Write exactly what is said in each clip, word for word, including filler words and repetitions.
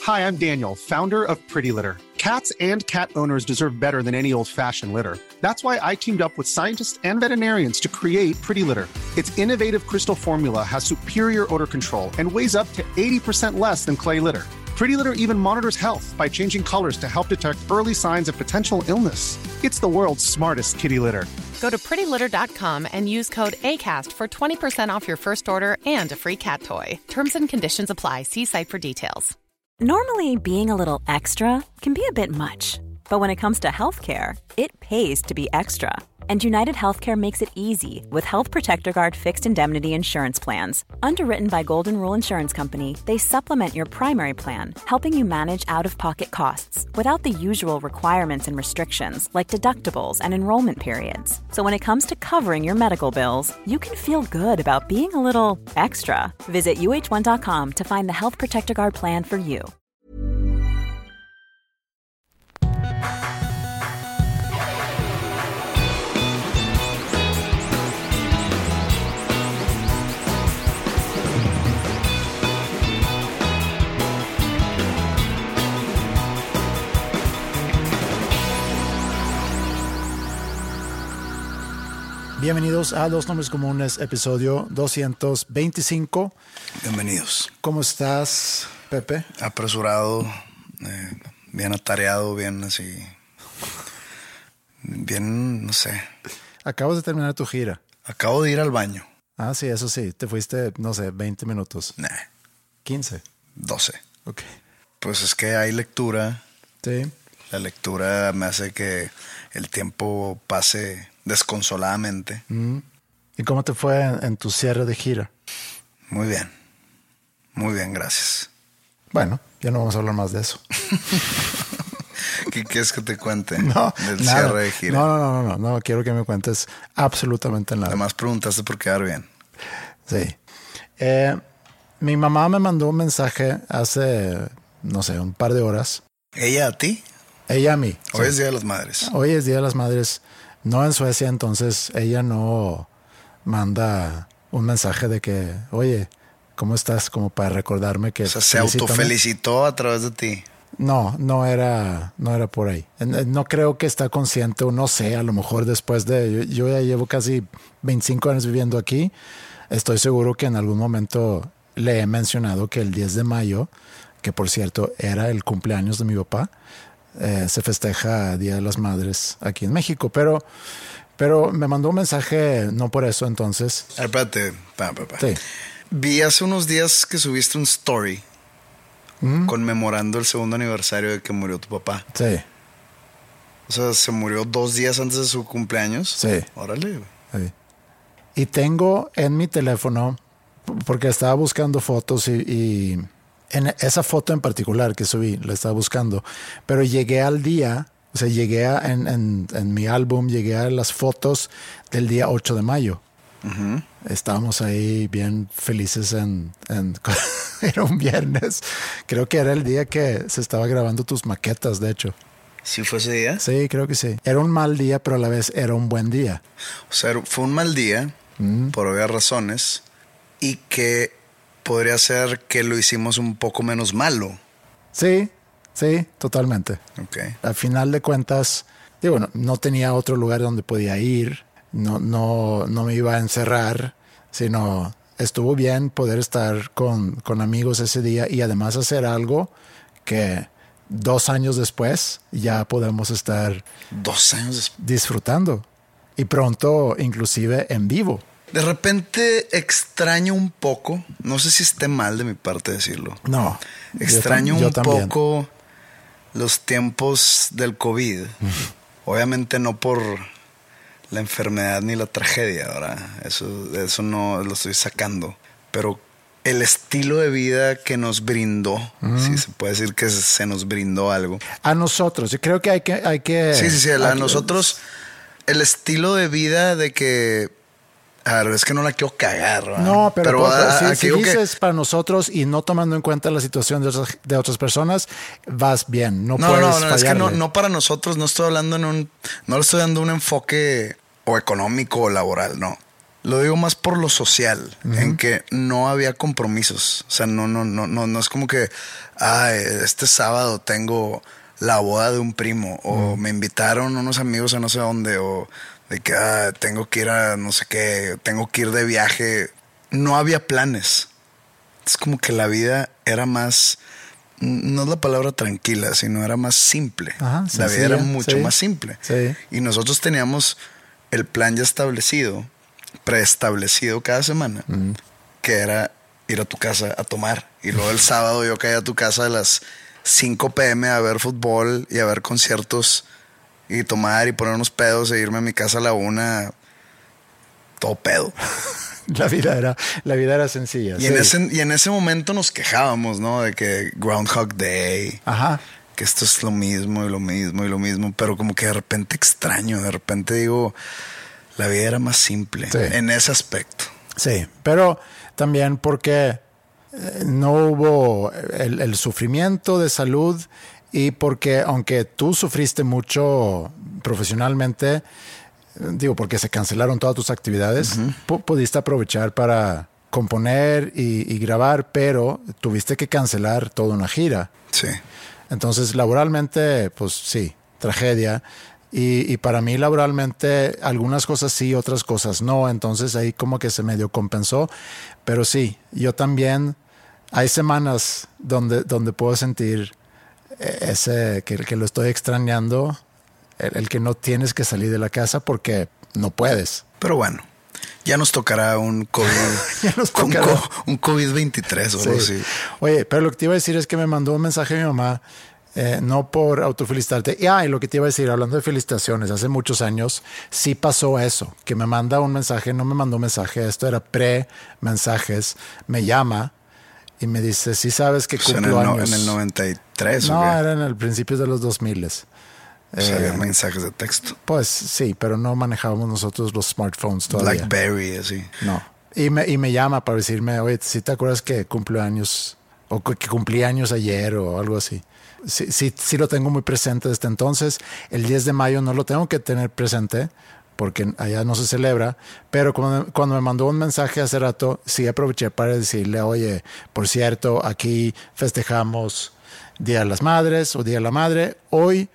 Hi, I'm Daniel, founder of Pretty Litter. Cats and cat owners deserve better than any old-fashioned litter. That's why I teamed up with scientists and veterinarians to create Pretty Litter. Its innovative crystal formula has superior odor control and weighs up to eighty percent less than clay litter. Pretty Litter even monitors health by changing colors to help detect early signs of potential illness. It's the world's smartest kitty litter. Go to pretty litter dot com and use code ACAST for twenty percent off your first order and a free cat toy. Terms and conditions apply. See site for details. Normally, being a little extra can be a bit much. But when it comes to healthcare, it pays to be extra. And United Healthcare makes it easy with Health Protector Guard fixed indemnity insurance plans. Underwritten by Golden Rule Insurance Company, they supplement your primary plan, helping you manage out-of-pocket costs without the usual requirements and restrictions like deductibles and enrollment periods. So when it comes to covering your medical bills, you can feel good about being a little extra. Visit U H one dot com to find the Health Protector Guard plan for you. Bienvenidos a Dos Nombres Comunes, episodio doscientos veinticinco. Bienvenidos. ¿Cómo estás, Pepe? Apresurado, eh, bien atareado, bien así. Bien, no sé. Acabas de terminar tu gira. Acabo de ir al baño. Ah, sí, eso sí. Te fuiste, no sé, veinte minutos. Nah. quince. doce. Ok. Pues es que hay lectura. Sí. La lectura me hace que el tiempo pase desconsoladamente. Mm. ¿Y cómo te fue en, en tu cierre de gira? Muy bien. Muy bien, gracias. Bueno, ya no vamos a hablar más de eso. ¿Qué quieres que te cuente? No, del nada. cierre de gira. No, no, no, no, no, no quiero que me cuentes absolutamente nada. Además preguntaste por quedar bien. Sí. Eh, mi mamá me mandó un mensaje hace, no sé, un par de horas. ¿Ella a ti? Ella a mí. Hoy sí. es Día de las Madres. Hoy es Día de las Madres. No en Suecia, entonces ella no manda un mensaje de que, oye, ¿cómo estás? Como para recordarme que... O sea, se felicítame. autofelicitó a través de ti. No, no era, no era por ahí. No creo que está consciente, o no sé, a lo mejor después de... Yo, yo ya llevo casi veinticinco años viviendo aquí. Estoy seguro que en algún momento le he mencionado que el diez de mayo, que por cierto era el cumpleaños de mi papá, eh, se festeja Día de las Madres aquí en México. Pero, pero me mandó un mensaje, no por eso entonces. A ver, espérate, espérate, espérate. Sí. Vi hace unos días que subiste un story mm. conmemorando el segundo aniversario de que murió tu papá. Sí. O sea, se murió dos días antes de su cumpleaños. Sí. Órale. Sí. Y tengo en mi teléfono, porque estaba buscando fotos y, y en esa foto en particular que subí, la estaba buscando, pero llegué al día, o sea, llegué a, en, en, en mi álbum, llegué a las fotos del día ocho de mayo. Uh-huh. Estábamos ahí bien felices en, en era un viernes. Creo que era el día que se estaba grabando tus maquetas, de hecho. ¿Sí fue ese día? Sí, creo que sí. Era un mal día, pero a la vez era un buen día. O sea, fue un mal día, mm. por obvias razones, y que podría ser que lo hicimos un poco menos malo. Sí, sí, totalmente. Okay. Al final de cuentas, digo, no, no tenía otro lugar donde podía ir, no, no, no me iba a encerrar, sino estuvo bien poder estar con, con amigos ese día y además hacer algo que dos años después ya podemos estar dos años después disfrutando y pronto inclusive en vivo. De repente extraño un poco, no sé si esté mal de mi parte decirlo. No. Extraño yo tam- yo un también. poco los tiempos del COVID. Obviamente no por la enfermedad ni la tragedia, ¿verdad? Eso, eso no lo estoy sacando. Pero el estilo de vida que nos brindó, mm. si se puede decir que se nos brindó algo. A nosotros, yo creo que hay que... Hay que sí, sí, sí, a que, nosotros el estilo de vida de que... A ver, es que no la quiero cagar, ¿verdad? No, pero, pero, pero a, si, a, si dices que... para nosotros y no tomando en cuenta la situación de otras, de otras personas, vas bien. No, no puedes No, no, fallarle. es que no, no para nosotros. No estoy hablando en un... No le estoy dando un enfoque o económico o laboral, no. Lo digo más por lo social, uh-huh. en que no había compromisos. O sea, no, no, no, no, no es como que, ah, este sábado tengo la boda de un primo, o uh-huh. me invitaron unos amigos a no sé dónde, o de que ah, tengo que ir a no sé qué, tengo que ir de viaje. No había planes. Es como que la vida era más, no es la palabra tranquila, sino era más simple. Ajá, la vida era mucho sí. más simple. Sí. Y nosotros teníamos el plan ya establecido, preestablecido cada semana, mm. que era ir a tu casa a tomar. Y luego el sábado yo caía a tu casa a las cinco p.m. a ver fútbol y a ver conciertos y tomar y poner unos pedos e irme a mi casa a la una, todo pedo. La vida era, la vida era sencilla. Y, sí. en ese, y en ese momento nos quejábamos, ¿no? De que Groundhog Day. Ajá. Que esto es lo mismo y lo mismo y lo mismo. Pero como que de repente extraño. De repente digo, la vida era más simple. Sí. En ese aspecto. Sí, pero también porque no hubo el, el sufrimiento de salud y porque aunque tú sufriste mucho profesionalmente... Digo, porque se cancelaron todas tus actividades, uh-huh. p- pudiste aprovechar para componer y, y grabar, pero tuviste que cancelar toda una gira. Sí. Entonces, laboralmente, pues sí, tragedia. Y, y para mí, laboralmente, algunas cosas sí, otras cosas no. Entonces, ahí como que se medio compensó. Pero sí, yo también, hay semanas donde, donde puedo sentir ese, que, que lo estoy extrañando. El, el que no tienes que salir de la casa porque no puedes. Pero bueno, ya nos tocará un COVID. ya nos tocará. Un, un COVID veintitrés o algo así. Oye, pero lo que te iba a decir es que me mandó un mensaje a mi mamá, eh, no por autofelicitarte. Y, ah, y lo que te iba a decir, hablando de felicitaciones, hace muchos años sí pasó eso, que me manda un mensaje, no me mandó un mensaje, esto era pre-mensajes, me llama y me dice, sí sabes que cumplo o sea, en el años. No, en el noventa y tres No, ¿o qué? era en el principio de los dos mil. O sea, había eh, mensajes de texto. Pues sí, pero no manejábamos nosotros los smartphones todavía. BlackBerry, así. No. Y me, y me llama para decirme, oye, ¿sí te acuerdas que cumple años o que cumplí años ayer o algo así? Sí, sí, sí lo tengo muy presente desde entonces. El diez de mayo no lo tengo que tener presente porque allá no se celebra. Pero cuando, cuando me mandó un mensaje hace rato, sí aproveché para decirle, oye, por cierto, aquí festejamos Día de las Madres o Día de la Madre. Hoy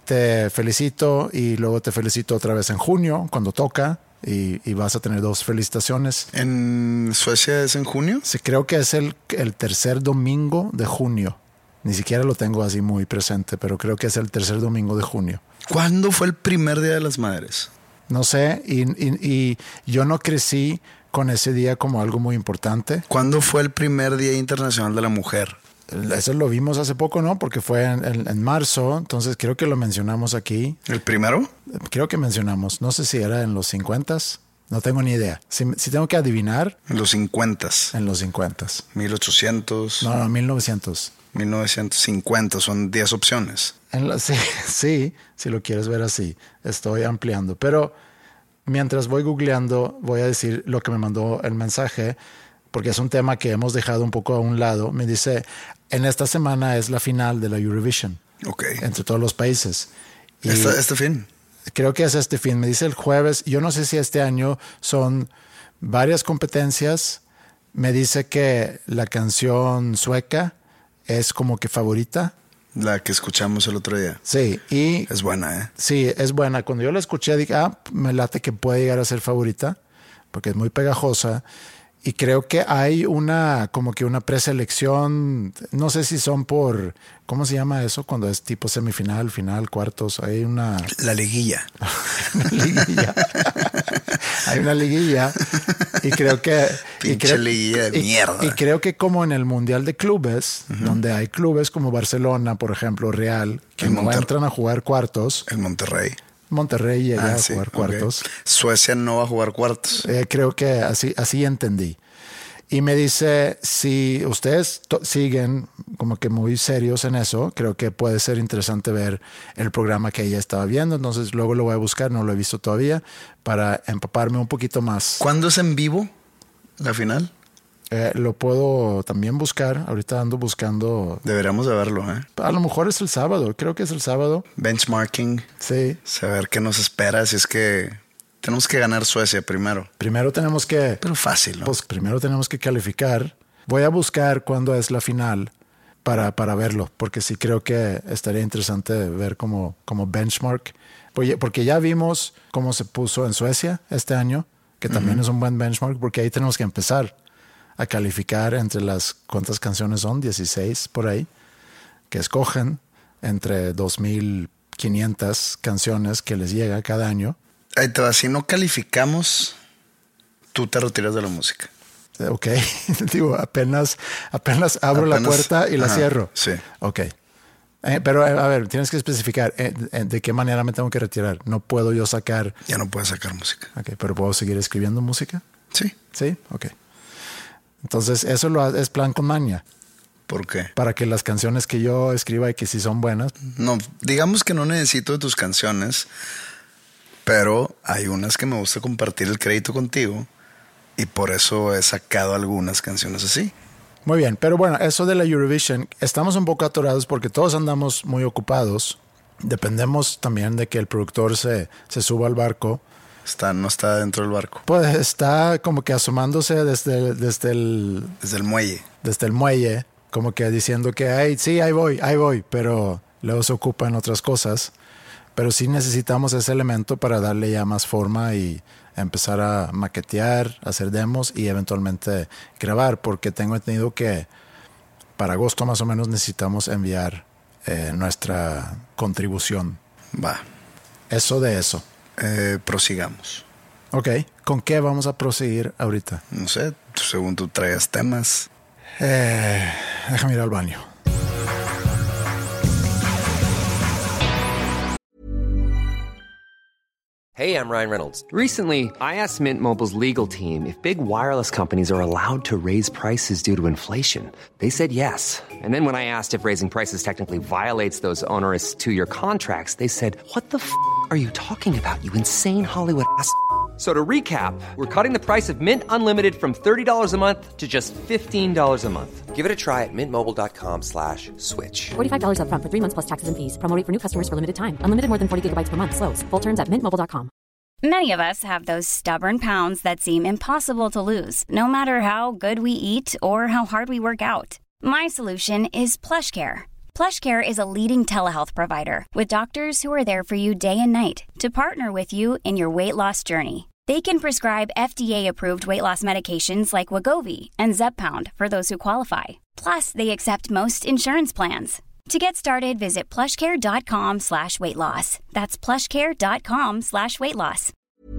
te felicito y luego te felicito otra vez en junio cuando toca y, y vas a tener dos felicitaciones. ¿En Suecia es en junio? Sí, creo que es el, el tercer domingo de junio. Ni siquiera lo tengo así muy presente, pero creo que es el tercer domingo de junio. ¿Cuándo fue el primer Día de las Madres? No sé, y, y, y yo no crecí con ese día como algo muy importante. ¿Cuándo fue el primer Día Internacional de la Mujer? Eso lo vimos hace poco, ¿no? Porque fue en, en, en marzo, entonces creo que lo mencionamos aquí. ¿El primero? Creo que mencionamos, no sé si era en los cincuentas, no tengo ni idea. Si, si tengo que adivinar. En los cincuentas. En los cincuentas. mil ochocientos. No, no, mil novecientos. mil novecientos cincuenta, son diez opciones. En la, sí, sí, si lo quieres ver así, estoy ampliando. Pero mientras voy googleando, voy a decir lo que me mandó el mensaje, porque es un tema que hemos dejado un poco a un lado. Me dice, en esta semana es la final de la Eurovision. Ok. Entre todos los países. Y ¿Este, este fin? Creo que es este fin. Me dice el jueves. Yo no sé si este año son varias competencias. Me dice que la canción sueca es como que favorita. La que escuchamos el otro día. Sí. Y es buena, ¿eh? Sí, es buena. Cuando yo la escuché, dije, ah, me late que puede llegar a ser favorita, porque es muy pegajosa. Y creo que hay una, como que una preselección, no sé si son por, ¿cómo se llama eso? Cuando es tipo semifinal, final, cuartos, hay una... La liguilla. una liguilla. Hay una liguilla. Y creo que... Pinche y creo, liguilla de y, mierda. Y creo que como en el Mundial de Clubes, uh-huh. donde hay clubes como Barcelona, por ejemplo, Real, que no Monter- entran a jugar cuartos. El Monterrey. Monterrey llega ah, a sí, jugar cuartos. Okay. Suecia no va a jugar cuartos. Eh, creo que así, así entendí. Y me dice, si ustedes to- siguen como que muy serios en eso, creo que puede ser interesante ver el programa que ella estaba viendo. Entonces luego lo voy a buscar, no lo he visto todavía, para empaparme un poquito más. ¿Cuándo es en vivo la final? Eh, lo puedo también buscar. Ahorita ando buscando. Deberíamos de verlo, ¿eh? A lo mejor es el sábado. Creo que es el sábado. Benchmarking. Sí. Saber qué nos espera si es que Tenemos que ganar Suecia primero. Primero tenemos que... Pero fácil, ¿no? Pues primero tenemos que calificar. Voy a buscar cuándo es la final para, para verlo, porque sí creo que estaría interesante ver como, como benchmark. Porque, porque ya vimos cómo se puso en Suecia este año, que también uh-huh. es un buen benchmark, porque ahí tenemos que empezar a calificar entre las... ¿Cuántas canciones son? dieciséis por ahí, que escogen entre dos mil quinientas canciones que les llega cada año. Ahí te va, si no calificamos, tú te retiras de la música. Ok, digo, apenas, apenas abro apenas, la puerta y la ajá, cierro. Sí. Ok. Eh, pero, a ver, tienes que especificar eh, de qué manera me tengo que retirar. No puedo yo sacar... Ya no puedes sacar música. Ok, pero ¿puedo seguir escribiendo música? Sí. Sí, ok. Entonces, eso lo es plan con maña. ¿Por qué? Para que las canciones que yo escriba y que sí son buenas. No, digamos que no necesito de tus canciones, pero hay unas que me gusta compartir el crédito contigo y por eso he sacado algunas canciones así. Muy bien, pero bueno, eso de la Eurovision, estamos un poco atorados porque todos andamos muy ocupados. Dependemos también de que el productor se, se suba al barco. Está, no está dentro del barco. Pues está como que asomándose desde, desde el... Desde el muelle. Desde el muelle, como que diciendo que, ay, sí, ahí voy, ahí voy, pero luego se ocupa en otras cosas. Pero sí necesitamos ese elemento para darle ya más forma y empezar a maquetear, hacer demos y eventualmente grabar, porque tengo entendido que para agosto más o menos necesitamos enviar eh, nuestra contribución. Va. Eso de eso. Eh, prosigamos. Ok. ¿Con qué vamos a proseguir ahorita? No sé, según tú traigas temas. Eh, déjame ir al baño. Hey, I'm Ryan Reynolds. Recently, I asked Mint Mobile's legal team if big wireless companies are allowed to raise prices due to inflation. They said yes. And then when I asked if raising prices technically violates those onerous two-year contracts, they said, what the f*** are you talking about, you insane Hollywood ass f- So to recap, we're cutting the price of Mint Unlimited from thirty dollars a month to just fifteen dollars a month. Give it a try at mintmobile.com slash switch. forty-five dollars up front for three months plus taxes and fees. Promo rate for new customers for limited time. Unlimited more than forty gigabytes per month. Slows full terms at mint mobile dot com. Many of us have those stubborn pounds that seem impossible to lose, no matter how good we eat or how hard we work out. My solution is PlushCare. PlushCare is a leading telehealth provider with doctors who are there for you day and night to partner with you in your weight loss journey. They can prescribe F D A-approved weight loss medications like Wegovy and Zepbound for those who qualify. Plus, they accept most insurance plans. To get started, visit plushcare.com slash weight loss. That's plushcare.com slash weight loss.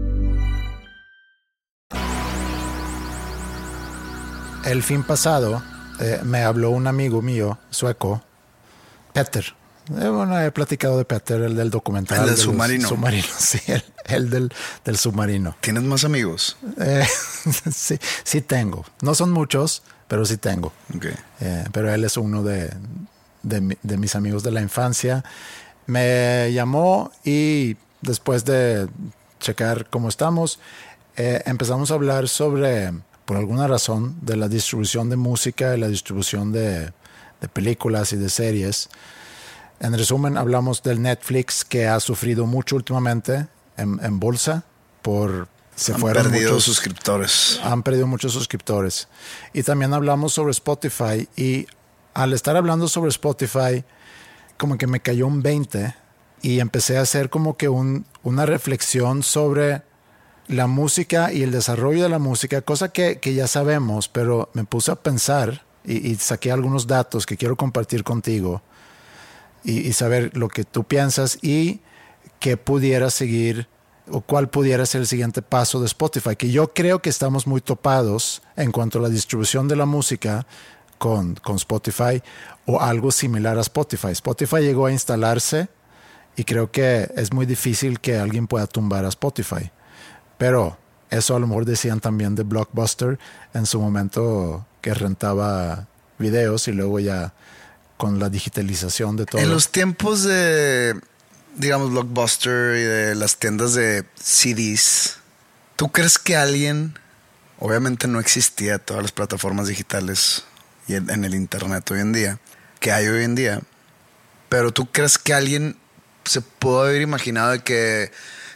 El fin pasado eh, me habló un amigo mío, sueco, Peter. Eh, bueno, he platicado de Peter, el del documental. El del de submarino. submarino. Sí, el, el del, del submarino. ¿Tienes más amigos? Eh, sí, sí tengo. No son muchos, pero sí tengo. Okay. Eh, pero él es uno de... De, de mis amigos de la infancia. Me llamó y después de checar cómo estamos, eh, empezamos a hablar sobre, por alguna razón, de la distribución de música y la distribución de, de películas y de series. En resumen, hablamos del Netflix, que ha sufrido mucho últimamente en, en bolsa por... Se han fueron perdido muchos, suscriptores. Han perdido muchos suscriptores. Y también hablamos sobre Spotify y al estar hablando sobre Spotify, como que me cayó un veinte y empecé a hacer como que un, una reflexión sobre la música y el desarrollo de la música, cosa que, que ya sabemos, pero me puse a pensar y, y saqué algunos datos que quiero compartir contigo y, y saber lo que tú piensas y qué pudiera seguir o cuál pudiera ser el siguiente paso de Spotify, que yo creo que estamos muy topados en cuanto a la distribución de la música Con, con Spotify o algo similar a Spotify. Spotify llegó a instalarse y creo que es muy difícil que alguien pueda tumbar a Spotify. Pero eso a lo mejor decían también de Blockbuster en su momento, que rentaba videos y luego ya con la digitalización de todo. En los tiempos de, digamos, Blockbuster y de las tiendas de C Ds, ¿tú crees que alguien, obviamente no existía todas las plataformas digitales y en el internet hoy en día, que hay hoy en día, pero tú crees que alguien se pudo haber imaginado de que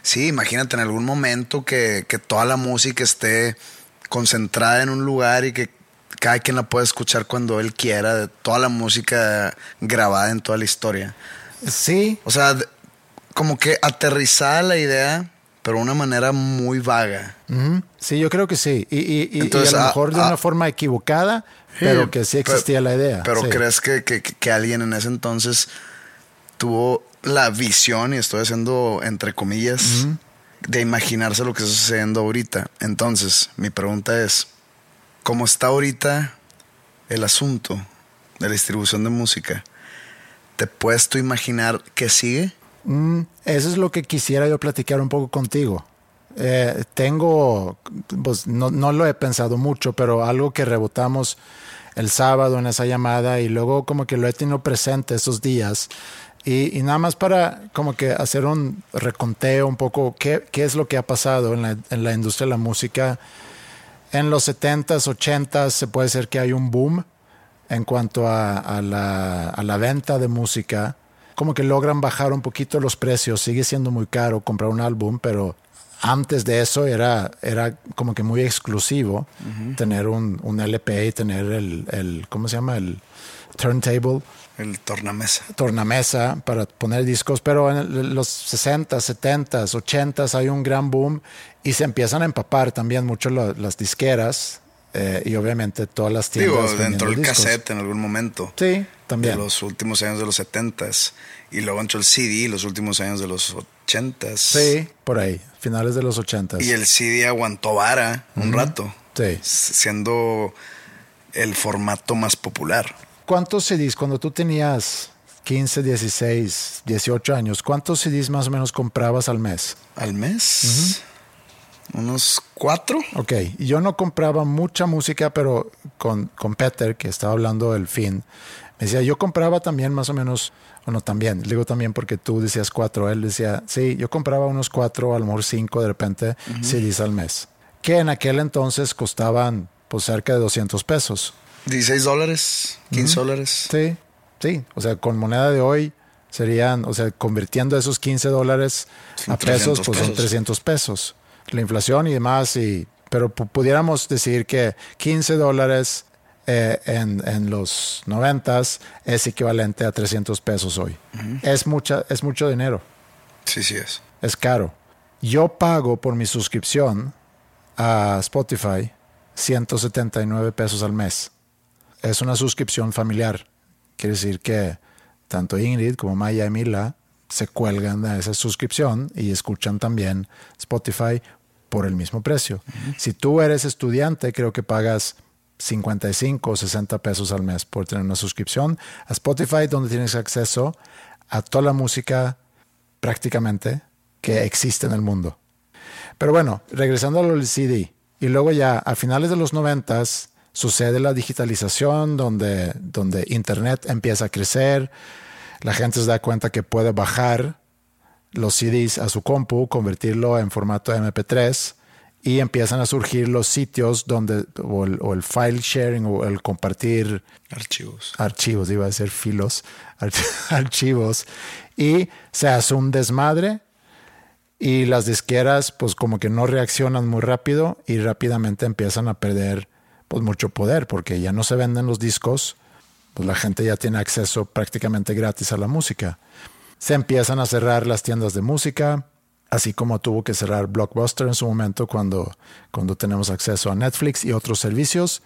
Sí, imagínate en algún momento que, que toda la música esté concentrada en un lugar y que cada quien la pueda escuchar cuando él quiera, de toda la música grabada en toda la historia. Sí. O sea, como que aterrizada la idea, pero de una manera muy vaga. Uh-huh. Sí, yo creo que sí. Y, y, Entonces, y a lo mejor a, de a, una forma equivocada, sí, pero que sí existía pero, la idea. Pero sí. ¿crees que, que, que alguien en ese entonces tuvo la visión, y estoy haciendo entre comillas, uh-huh, de imaginarse lo que está sucediendo ahorita? Entonces, mi pregunta es, ¿cómo está ahorita el asunto de la distribución de música? ¿Te puedes tú imaginar qué sigue? Mm, eso es lo que quisiera yo platicar un poco contigo. Eh, tengo, pues no, no lo he pensado mucho, pero algo que rebotamos el sábado en esa llamada y luego como que lo he tenido presente estos días. Y, y nada más para como que hacer un reconteo un poco qué, qué es lo que ha pasado en la, en la industria de la música. En los setentas, ochentas se puede decir que hay un boom en cuanto a, a, la, a la venta de música. Como que logran bajar un poquito los precios. Sigue siendo muy caro comprar un álbum, pero antes de eso era, era como que muy exclusivo, uh-huh, tener un, un L P y tener el, el, ¿cómo se llama? El turntable. El tornamesa. Tornamesa para poner discos, pero en los sesenta, setenta, ochenta hay un gran boom y se empiezan a empapar también mucho lo, las disqueras eh, y obviamente todas las tiendas. Digo, entró el discos. Cassette en algún momento. Sí, también. De los últimos años de los setentas. Y luego entró el C D los últimos años de los ochentas. Sí, por ahí, finales de los ochentas. Y el C D aguantó vara un uh-huh, rato. Sí. Siendo el formato más popular. ¿Cuántos C Ds cuando tú tenías quince, dieciséis, dieciocho años, cuántos C Ds más o menos comprabas al mes? ¿Al mes? Uh-huh. ¿Unos cuatro? Ok, yo no compraba mucha música, pero con, con Peter, que estaba hablando del fin, me decía, yo compraba también más o menos, bueno, también, le digo también porque tú decías cuatro, él decía, sí, yo compraba unos cuatro, a lo mejor cinco de repente, uh-huh, C Ds al mes, que en aquel entonces costaban pues cerca de doscientos pesos. dieciséis dólares, quince uh-huh, dólares. Sí, sí. O sea, con moneda de hoy serían, o sea, convirtiendo esos quince dólares a pesos, pues pesos. Son trescientos pesos. La inflación y demás, y, pero p- pudiéramos decir que quince dólares eh, en, en los noventas es equivalente a trescientos pesos hoy. Uh-huh. Es, mucha, es mucho dinero. Sí, sí es. Es caro. Yo pago por mi suscripción a Spotify ciento setenta y nueve pesos al mes. Es una suscripción familiar. Quiere decir que tanto Ingrid como Maya y Mila se cuelgan de esa suscripción y escuchan también Spotify por el mismo precio. Uh-huh. Si tú eres estudiante, creo que pagas cincuenta y cinco o sesenta pesos al mes por tener una suscripción a Spotify, donde tienes acceso a toda la música prácticamente que existe en el mundo. Pero bueno, regresando a lo del C D. Y luego ya a finales de los noventas sucede la digitalización donde, donde Internet empieza a crecer, la gente se da cuenta que puede bajar los C Ds a su compu, convertirlo en formato eme pe tres y empiezan a surgir los sitios donde o el, o el file sharing o el compartir archivos, archivos, iba a decir filos, arch- archivos y se hace un desmadre. Y las disqueras pues como que no reaccionan muy rápido y rápidamente empiezan a perder pues mucho poder porque ya no se venden los discos, pues la gente ya tiene acceso prácticamente gratis a la música. Se empiezan a cerrar las tiendas de música, así como tuvo que cerrar Blockbuster en su momento cuando, cuando tenemos acceso a Netflix y otros servicios.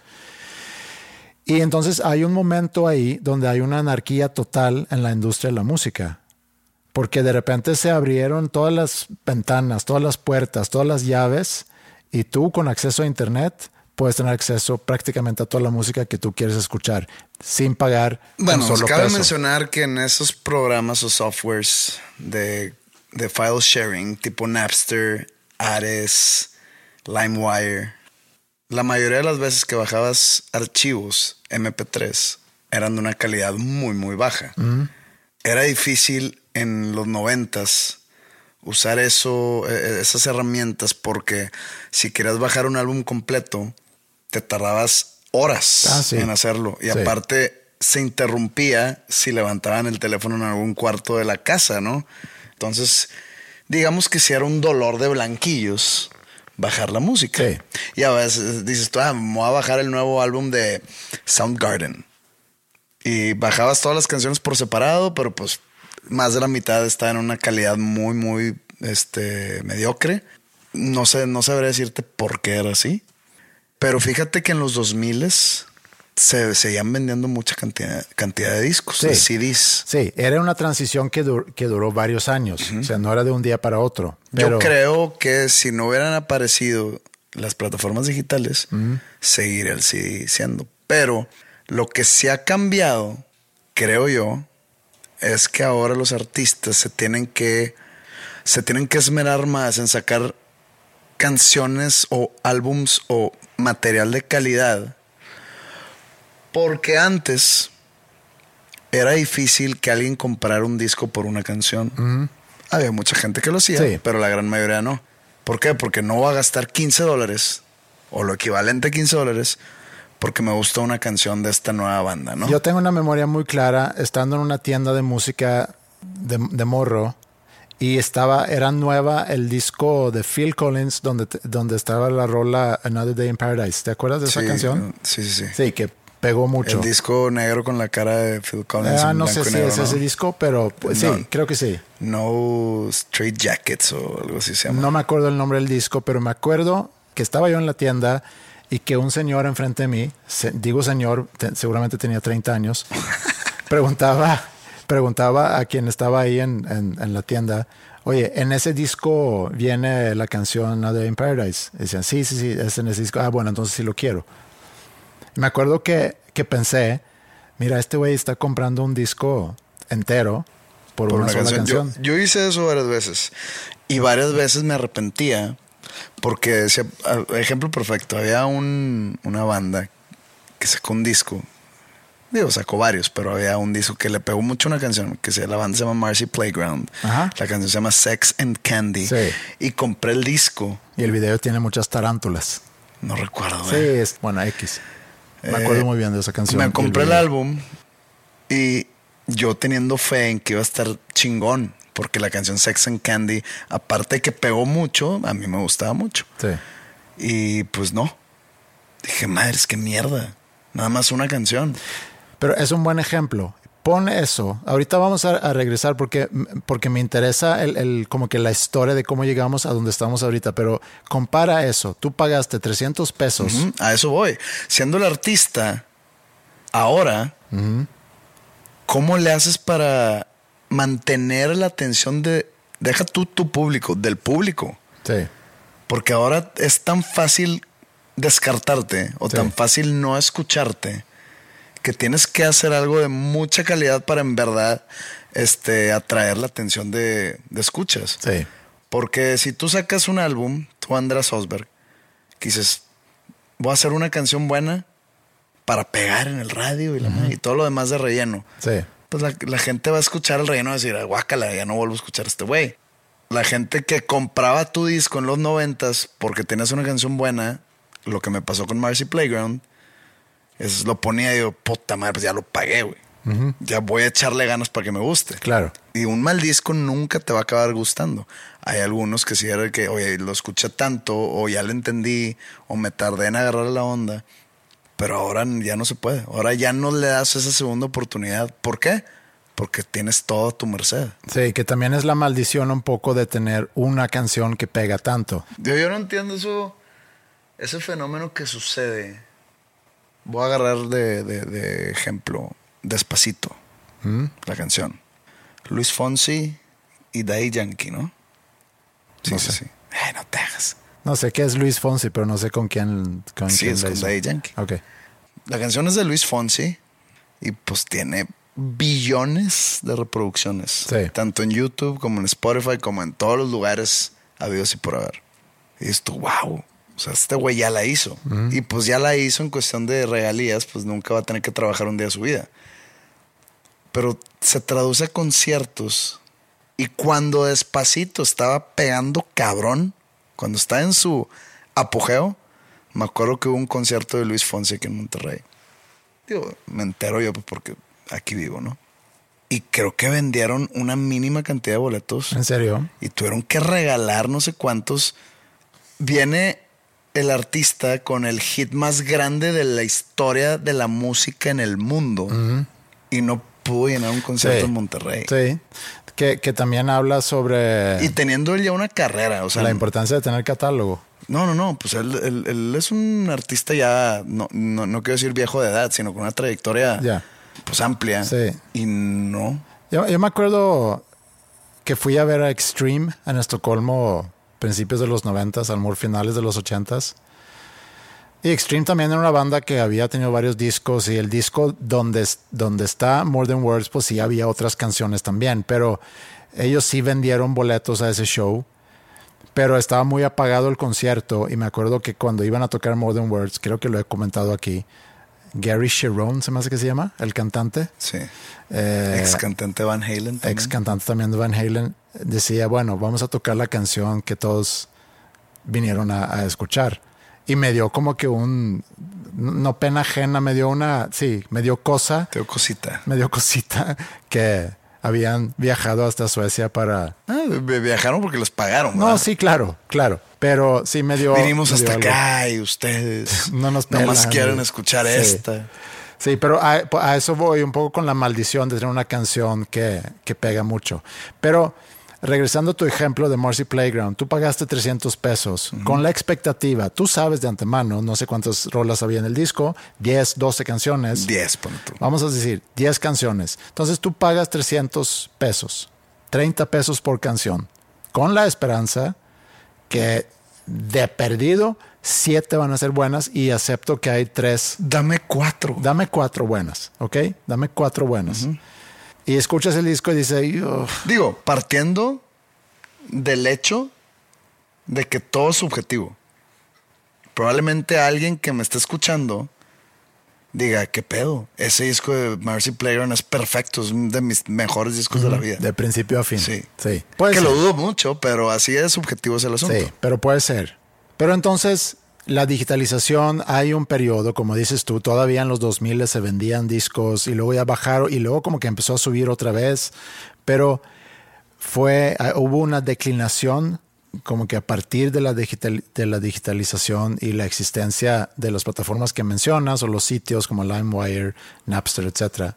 Y entonces hay un momento ahí donde hay una anarquía total en la industria de la música. Porque de repente se abrieron todas las ventanas, todas las puertas, todas las llaves y tú con acceso a Internet puedes tener acceso prácticamente a toda la música que tú quieres escuchar sin pagar bueno, un solo cabe peso. mencionar que en esos programas o softwares de, de file sharing tipo Napster, Ares, LimeWire, la mayoría de las veces que bajabas archivos eme pe tres eran de una calidad muy muy baja. Uh-huh. Era difícil en los noventas usar eso, eh, esas herramientas, porque si querías bajar un álbum completo, te tardabas horas ah, sí. en hacerlo. Y sí. aparte se interrumpía si levantaban el teléfono en algún cuarto de la casa, ¿no? Entonces digamos que si era un dolor de blanquillos bajar la música. Sí. Y a veces dices tú, ah, me voy a bajar el nuevo álbum de Soundgarden. Y bajabas todas las canciones por separado, pero pues más de la mitad está en una calidad muy, muy este, mediocre. No sé, no sabría decirte por qué era así. Pero fíjate que en los dos mil se seguían vendiendo mucha cantidad, cantidad de discos, Sí. de C Ds. Sí, era una transición que, dur- que duró varios años. Uh-huh. O sea, no era de un día para otro. Pero... Yo creo que si no hubieran aparecido las plataformas digitales, uh-huh. seguiría el C D siendo. Pero lo que sí ha cambiado, creo yo, es que ahora los artistas se tienen que, se tienen que esmerar más en sacar canciones o álbums o material de calidad. Porque antes era difícil que alguien comprara un disco por una canción. Uh-huh. Había mucha gente que lo hacía, sí. pero la gran mayoría no. ¿Por qué? Porque no va a gastar quince dólares o lo equivalente a quince dólares porque me gusta una canción de esta nueva banda, ¿no? Yo tengo una memoria muy clara estando en una tienda de música de, de morro y estaba, era nueva el disco de Phil Collins donde, donde estaba la rola Another Day in Paradise. ¿Te acuerdas de esa sí, canción? Sí, sí, sí. Sí, que pegó mucho. El disco negro con la cara de Phil Collins. Ah, en no sé si negro, es ¿no? ese disco, pero pues, no, sí, creo que sí. No Straight Jackets o algo así se llama. No me acuerdo el nombre del disco, pero me acuerdo que estaba yo en la tienda y que un señor enfrente de mí, se, digo señor, te, seguramente tenía treinta años, preguntaba, preguntaba a quien estaba ahí en, en, en la tienda, oye, en ese disco viene la canción Another Day in Paradise. Y decían, sí, sí, sí, es en ese disco. Ah, bueno, entonces sí lo quiero. Me acuerdo que, que pensé, mira, este güey está comprando un disco entero por, por una, una sola canción. canción. Yo, yo hice eso varias veces y varias veces me arrepentía porque decía, ejemplo perfecto, había un, una banda que sacó un disco, digo, sacó varios, pero había un disco que le pegó mucho una canción, que se, la banda se llama Marcy Playground. Ajá. La canción se llama Sex and Candy. Sí. Y compré el disco. Y el video tiene muchas tarántulas. No recuerdo. Sí, eh. es, bueno, X. Me acuerdo eh, muy bien de esa canción. Me compré el, el álbum y yo teniendo fe en que iba a estar chingón, porque la canción Sex and Candy, aparte de que pegó mucho, a mí me gustaba mucho. Sí. Y pues no. Dije, madre, es que mierda. Nada más una canción. Pero es un buen ejemplo. Pon eso. Ahorita vamos a, a regresar porque, porque me interesa el, el, como que la historia de cómo llegamos a donde estamos ahorita. Pero compara eso. Tú pagaste trescientos pesos. Uh-huh. A eso voy. Siendo el artista, ahora, uh-huh. ¿cómo le haces para mantener la atención de, deja tú tu público, del público? Sí. Porque ahora es tan fácil descartarte o sí. tan fácil no escucharte que tienes que hacer algo de mucha calidad para en verdad este, atraer la atención de, de escuchas. Sí. Porque si tú sacas un álbum, tú András Osberg, que dices, voy a hacer una canción buena para pegar en el radio y, la, uh-huh. y todo lo demás de relleno. Sí. Pues la, la gente va a escuchar el relleno y decir, guácala, ya no vuelvo a escuchar a este güey. La gente que compraba tu disco en los noventas porque tenías una canción buena, lo que me pasó con Marcy Playground, es lo ponía y digo, puta madre, pues ya lo pagué, güey. Uh-huh. Ya voy a echarle ganas para que me guste. Claro. Y un mal disco nunca te va a acabar gustando. Hay algunos que sí era que, oye, lo escuché tanto, o ya le entendí, o me tardé en agarrar la onda. Pero ahora ya no se puede. Ahora ya no le das esa segunda oportunidad. ¿Por qué? Porque tienes todo a tu merced. Sí, que también es la maldición un poco de tener una canción que pega tanto. Yo, yo no entiendo eso, ese fenómeno que sucede. Voy a agarrar de, de, de ejemplo Despacito, ¿Mm? la canción. Luis Fonsi y Daddy Yankee, ¿no? Sí, no sí, sé. sí. Ay, no te hagas. No sé qué es Luis Fonsi, pero no sé con quién. Con sí, quién es la con hizo. Daddy Yankee. Okay. La canción es de Luis Fonsi y pues tiene billones de reproducciones. Sí. Tanto en YouTube como en Spotify, como en todos los lugares habidos y por haber. Y esto, wow. O sea, este güey ya la hizo. Uh-huh. Y pues ya la hizo en cuestión de regalías, pues nunca va a tener que trabajar un día de su vida. Pero se traduce a conciertos. Y cuando Despacito estaba pegando cabrón, cuando estaba en su apogeo, me acuerdo que hubo un concierto de Luis Fonsi aquí en Monterrey. Digo, me entero yo porque aquí vivo, ¿no? y creo que vendieron una mínima cantidad de boletos. ¿En serio? Y tuvieron que regalar no sé cuántos. Viene el artista con el hit más grande de la historia de la música en el mundo uh-huh. y no pudo llenar un concierto sí. en Monterrey. Sí, que, que también habla sobre... Y teniendo él ya una carrera, o sea... La importancia de tener catálogo. No, no, no, pues él, él, él es un artista ya, no, no, no quiero decir viejo de edad, sino con una trayectoria yeah. pues amplia. Sí. Y no... Yo, yo me acuerdo que fui a ver a Extreme en Estocolmo principios de los noventas, al mejor finales de los ochentas. Y Extreme también era una banda que había tenido varios discos, y el disco donde, donde está More Than Words, pues sí había otras canciones también, pero ellos sí vendieron boletos a ese show, pero estaba muy apagado el concierto, y me acuerdo que cuando iban a tocar More Than Words, creo que lo he comentado aquí, Gary Cherone, ¿se me hace que se llama? El cantante. Sí. Eh, ex cantante Van Halen también. Ex cantante también de Van Halen. Decía, bueno, vamos a tocar la canción que todos vinieron a, a escuchar. Y me dio como que un... No pena ajena, me dio una... Sí, me dio cosa. Te dio cosita. Me dio cosita que habían viajado hasta Suecia para... Ah, viajaron porque los pagaron, ¿verdad? No, sí, claro, claro. Pero sí me dio... Vinimos me hasta dio acá algo. Y ustedes no nos pelan, nomás quieren y... escuchar sí. esta. Sí, pero a, a eso voy un poco con la maldición de tener una canción que, que pega mucho. Pero regresando a tu ejemplo de Marcy Playground, tú pagaste trescientos pesos uh-huh. con la expectativa, tú sabes de antemano, no sé cuántas rolas había en el disco, diez, doce canciones. diez, punto. Vamos a decir, diez canciones. Entonces tú pagas trescientos pesos, treinta pesos por canción, con la esperanza que de perdido siete van a ser buenas, y acepto que hay tres. Dame cuatro. Dame cuatro buenas, ¿ok? Dame cuatro buenas. Uh-huh. Y escuchas el disco y dices... Digo, partiendo del hecho de que todo es subjetivo. Probablemente alguien que me esté escuchando diga, ¿qué pedo? Ese disco de Marcy Playground es perfecto, es uno de mis mejores discos uh-huh. de la vida. De principio a fin. Sí. sí. Puede que ser. Lo dudo mucho, pero así de subjetivo es el asunto. Sí, pero puede ser. Pero entonces, la digitalización, hay un periodo, como dices tú, todavía en los dos mil se vendían discos y luego ya bajaron y luego como que empezó a subir otra vez, pero fue, hubo una declinación como que a partir de la, digital, de la digitalización y la existencia de las plataformas que mencionas o los sitios como LimeWire, Napster, etcétera.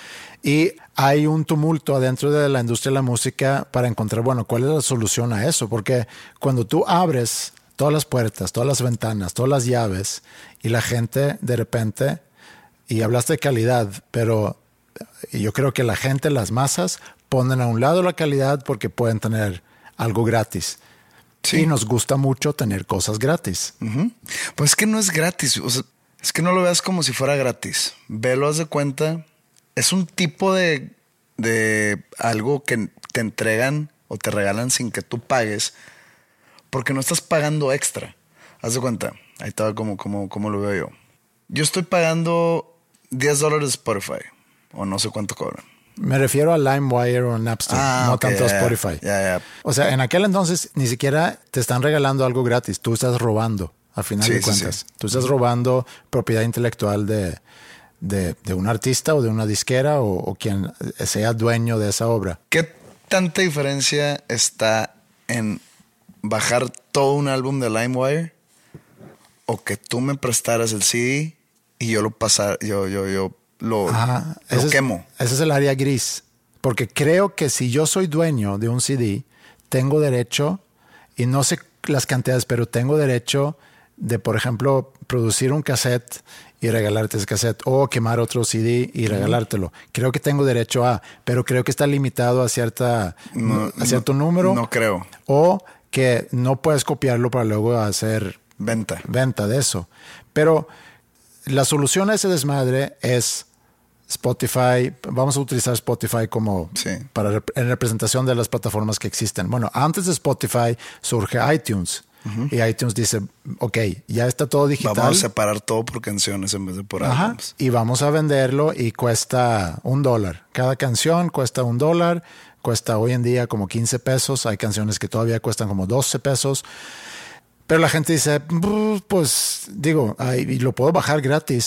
Y hay un tumulto adentro de la industria de la música para encontrar, bueno, ¿cuál es la solución a eso? Porque cuando tú abres todas las puertas, todas las ventanas, todas las llaves, y la gente de repente, y hablaste de calidad, pero yo creo que la gente, las masas, ponen a un lado la calidad porque pueden tener algo gratis. Sí. Y nos gusta mucho tener cosas gratis. Uh-huh. Pues es que no es gratis, o sea, es que no lo veas como si fuera gratis. Velo, haz de cuenta, es un tipo de, de algo que te entregan o te regalan sin que tú pagues, porque no estás pagando extra. Haz de cuenta, ahí estaba como, como, como lo veo yo. Yo estoy pagando diez dólares de Spotify, o no sé cuánto cobran. Me refiero a LimeWire o Napster, ah, no okay, tanto a yeah, Spotify. Yeah, yeah. O sea, en aquel entonces ni siquiera te están regalando algo gratis, tú estás robando, al final sí, de sí, cuentas. sí. Tú estás robando propiedad intelectual de, de, de un artista o de una disquera o, o quien sea dueño de esa obra. ¿Qué tanta diferencia está en bajar todo un álbum de LimeWire o que tú me prestaras el C D y yo lo pasara, yo, yo, yo lo, Ajá, lo ese quemo? Es, ese es el área gris, porque creo que si yo soy dueño de un C D, tengo derecho, y no sé las cantidades, pero tengo derecho de, por ejemplo, producir un cassette y regalarte ese cassette, o quemar otro C D y regalártelo. Creo que tengo derecho a, pero creo que está limitado a cierta no, a cierto no, número. No creo. O que no puedes copiarlo para luego hacer venta. Venta de eso. Pero la solución a ese desmadre es Spotify. Vamos a utilizar Spotify como sí. para en representación de las plataformas que existen. Bueno, antes de Spotify surge iTunes. Uh-huh. Y iTunes dice, ok, ya está todo digital. Vamos a separar todo por canciones en vez de por Ajá. álbumes. Y vamos a venderlo y cuesta un dólar. Cada canción cuesta un dólar. Cuesta hoy en día como quince pesos. Hay canciones que todavía cuestan como doce pesos. Pero la gente dice, pues digo, ay, lo puedo bajar gratis.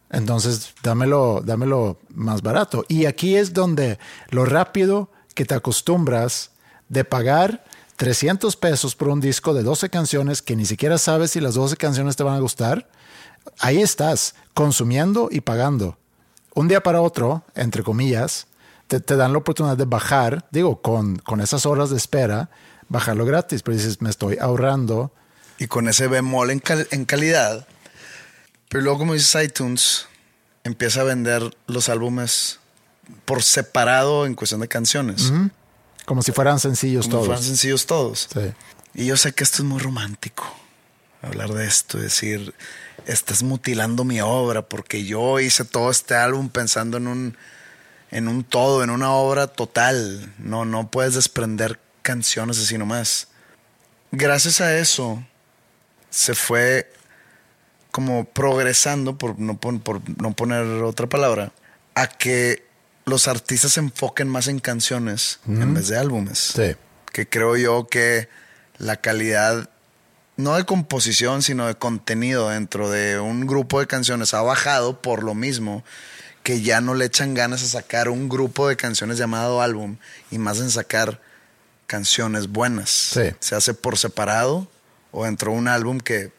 Entonces, dámelo, dámelo más barato. Y aquí es donde lo rápido que te acostumbras de pagar trescientos pesos por un disco de doce canciones que ni siquiera sabes si las doce canciones te van a gustar. Ahí estás, consumiendo y pagando. Un día para otro, entre comillas, te, te dan la oportunidad de bajar, digo, con, con esas horas de espera, bajarlo gratis. Pero dices, me estoy ahorrando. Y con ese bemol en, cal- en calidad. Pero luego, como dices, iTunes empieza a vender los álbumes por separado en cuestión de canciones. Uh-huh. Como si fueran sencillos como todos. Como si fueran sencillos todos. Sí. Y yo sé que esto es muy romántico. Hablar de esto, decir, estás mutilando mi obra porque yo hice todo este álbum pensando en un, en un todo, en una obra total. No, no puedes desprender canciones así nomás. Gracias a eso se fue como progresando, por no, por, por no poner otra palabra, a que los artistas se enfoquen más en canciones mm. en vez de álbumes. Sí. Que creo yo que la calidad, no de composición, sino de contenido dentro de un grupo de canciones ha bajado por lo mismo, que ya no le echan ganas a sacar un grupo de canciones llamado álbum y más en sacar canciones buenas. Sí. Se hace por separado o dentro de un álbum que,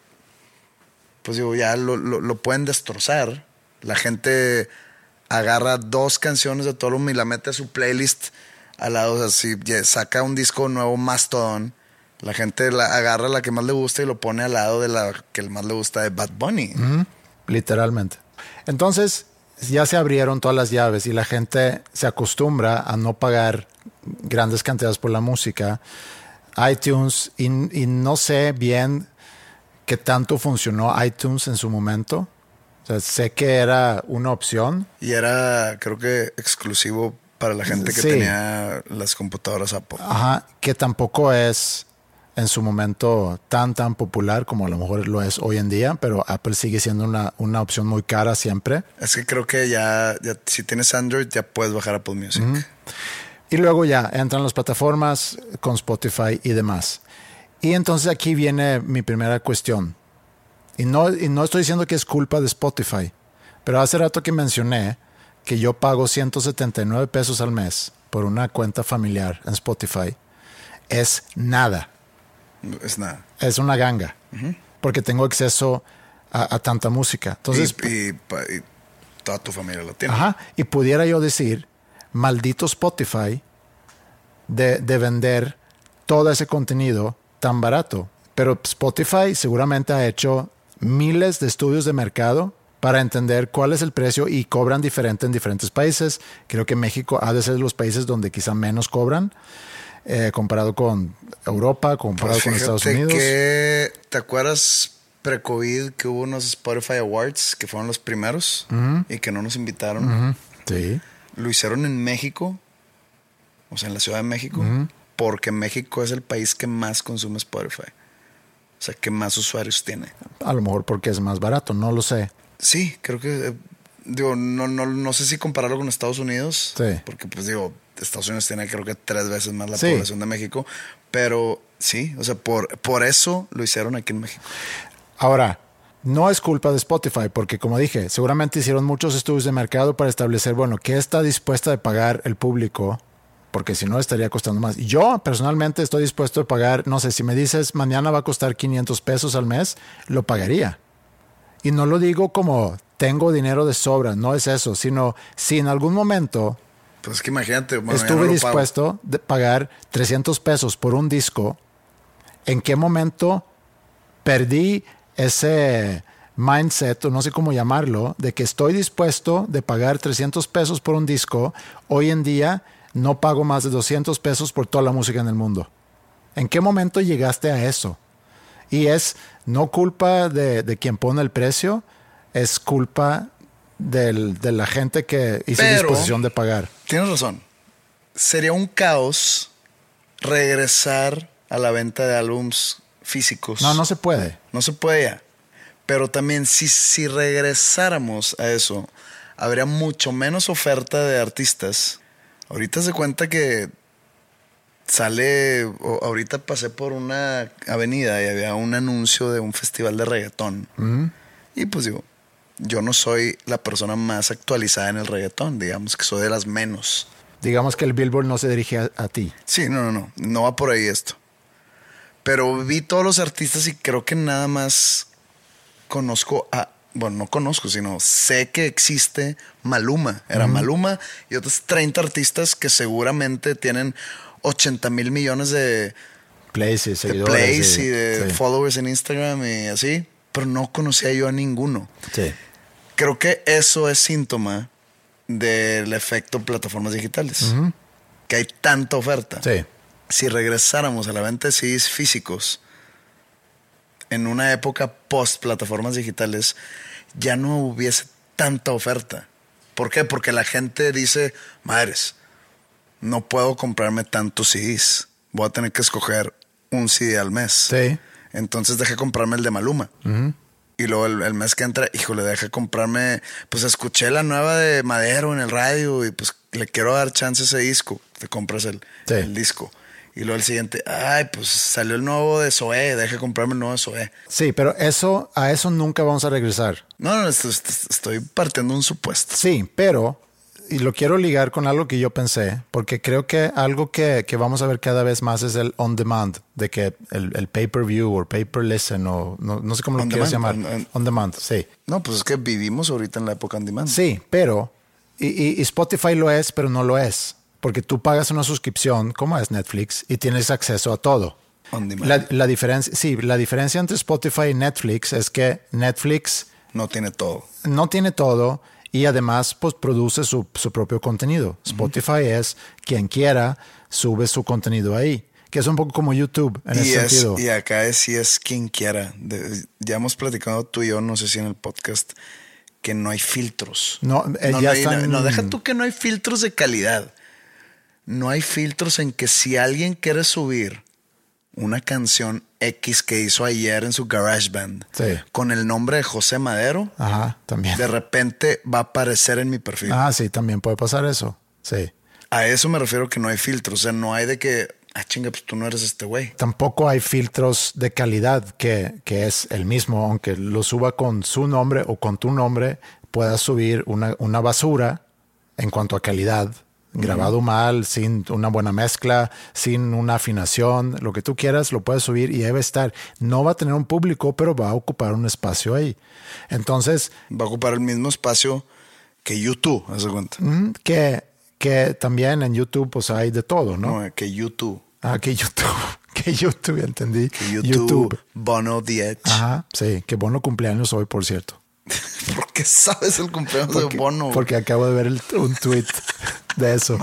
pues digo, ya lo, lo, lo pueden destrozar. La gente agarra dos canciones de todo álbum y la mete a su playlist al lado. O sea, si saca un disco nuevo, Mastodon, la gente la agarra la que más le gusta y lo pone al lado de la que más le gusta de Bad Bunny. Mm-hmm. Literalmente. Entonces, ya se abrieron todas las llaves y la gente se acostumbra a no pagar grandes cantidades por la música. iTunes, y, y no sé bien qué tanto funcionó iTunes en su momento. O sea, sé que era una opción. Y era, creo que, exclusivo para la gente que sí. tenía las computadoras Apple. Ajá, que tampoco es en su momento tan, tan popular como a lo mejor lo es hoy en día, pero Apple sigue siendo una, una opción muy cara siempre. Es que creo que ya, ya si tienes Android, ya puedes bajar Apple Music. Uh-huh. Y luego ya entran las plataformas con Spotify y demás. Y entonces aquí viene mi primera cuestión. Y no, y no estoy diciendo que es culpa de Spotify, pero hace rato que mencioné que yo pago ciento setenta y nueve pesos al mes por una cuenta familiar en Spotify. Es nada. Es nada. Es una ganga. Uh-huh. Porque tengo acceso a, a tanta música. Entonces, y, y, y toda tu familia lo tiene. Ajá. Y pudiera yo decir, maldito Spotify de, de vender todo ese contenido tan barato. Pero Spotify seguramente ha hecho miles de estudios de mercado para entender cuál es el precio y cobran diferente en diferentes países. Creo que México ha de ser de los países donde quizá menos cobran, eh, comparado con Europa, comparado pues con Estados Unidos. Que, ¿te acuerdas pre-COVID que hubo unos Spotify Awards que fueron los primeros uh-huh. y que no nos invitaron? Uh-huh. Sí. Lo hicieron en México, o sea, en la Ciudad de México, uh-huh. porque México es el país que más consume Spotify. O sea, que más usuarios tiene. A lo mejor porque es más barato, no lo sé. Sí, creo que, eh, digo, no, no, no sé si compararlo con Estados Unidos. Sí. Porque, pues, digo, Estados Unidos tiene creo que tres veces más la sí. población de México. Pero sí, o sea, por, por eso lo hicieron aquí en México. Ahora, no es culpa de Spotify, porque como dije, seguramente hicieron muchos estudios de mercado para establecer, bueno, qué está dispuesta a pagar el público, porque si no estaría costando más. Yo personalmente estoy dispuesto a pagar, no sé, si me dices mañana va a costar quinientos pesos al mes, lo pagaría. Y no lo digo como tengo dinero de sobra, no es eso, sino si en algún momento pues es que imagínate, bueno, estuve no dispuesto a pagar trescientos pesos por un disco, ¿en qué momento perdí ese mindset, o no sé cómo llamarlo, de que estoy dispuesto de pagar trescientos pesos por un disco? Hoy en día no pago más de doscientos pesos por toda la música en el mundo. ¿En qué momento llegaste a eso? Y es no culpa de, de quien pone el precio, es culpa del, de la gente que hizo Pero, disposición de pagar. Tienes razón. Sería un caos regresar a la venta de álbums físicos. No, no se puede. No se puede ya. Pero también si, si regresáramos a eso, habría mucho menos oferta de artistas. Ahorita se cuenta que sale, o, ahorita pasé por una avenida y había un anuncio de un festival de reggaetón. Mm. Y pues digo, yo no soy la persona más actualizada en el reggaetón. Digamos que soy de las menos. Digamos que el Billboard no se dirige a, a ti. Sí, no, no, no. No va por ahí esto. Pero vi todos los artistas y creo que nada más conozco a... Bueno, no conozco, sino sé que existe Maluma. Era uh-huh. Maluma y otros treinta artistas que seguramente tienen ochenta mil millones de... Plays y seguidores. De plays y, y de sí. followers en Instagram y así. Pero no conocía yo a ninguno. Sí. Creo que eso es síntoma del efecto plataformas digitales. Uh-huh. Que hay tanta oferta. Sí. Si regresáramos a la venta de C Ds físicos en una época post plataformas digitales, ya no hubiese tanta oferta. ¿Por qué? Porque la gente dice, madres, no puedo comprarme tantos C Ds. Voy a tener que escoger un C D al mes. Sí. Entonces dejé comprarme el de Maluma. Uh-huh. Y luego el, el mes que entra, híjole, dejé comprarme... Pues escuché la nueva de Madero en el radio y pues le quiero dar chance a ese disco. Te compras el, sí. el disco. Y luego el siguiente, ay, pues salió el nuevo de Zoé, deje comprarme el nuevo de Zoé. Sí, pero eso, a eso nunca vamos a regresar. No, no, estoy, estoy partiendo un supuesto. Sí, pero, y lo quiero ligar con algo que yo pensé, porque creo que algo que, que vamos a ver cada vez más es el on demand, de que el, el pay-per-view o pay-per-listen, o no, no sé cómo lo on quieres demand, llamar. On, on, on demand, sí. No, pues es que vivimos ahorita en la época on demand. Sí, pero, y, y, y Spotify lo es, pero no lo es. Porque tú pagas una suscripción, como es Netflix, y tienes acceso a todo. On demand. La, la diferencia, sí, la diferencia entre Spotify y Netflix es que Netflix no tiene todo. No tiene todo y además pues produce su, su propio contenido. Uh-huh. Spotify es quien quiera sube su contenido ahí, que es un poco como YouTube en y ese es, sentido. Y acá es si es quien quiera. De, ya hemos platicado tú y yo, no sé si en el podcast, que no hay filtros. No, eh, no, ya no, hay, están... no, no, deja tú que no hay filtros de calidad. No hay filtros en que si alguien quiere subir una canción X que hizo ayer en su GarageBand sí. con el nombre de José Madero, ajá, también. De repente va a aparecer en mi perfil. Ah, sí, también puede pasar eso. Sí. A eso me refiero que no hay filtros. O sea, no hay de que, ah, chinga, pues tú no eres este güey. Tampoco hay filtros de calidad que, que es el mismo, aunque lo suba con su nombre o con tu nombre, puedas subir una, una basura en cuanto a calidad. Grabado mal, sin una buena mezcla, sin una afinación, lo que tú quieras, lo puedes subir y debe estar. No va a tener un público, pero va a ocupar un espacio ahí. Entonces... Va a ocupar el mismo espacio que YouTube, haz de cuenta. Que, que también en YouTube pues hay de todo, ¿no? No, que YouTube. Ah, que YouTube. Que YouTube, entendí. Que YouTube, YouTube. Bono The Edge. Ajá, sí. Que Bono cumpleaños hoy, por cierto. ¿Por qué sabes el cumpleaños porque, de Bono? Porque acabo de ver el, un tweet de eso.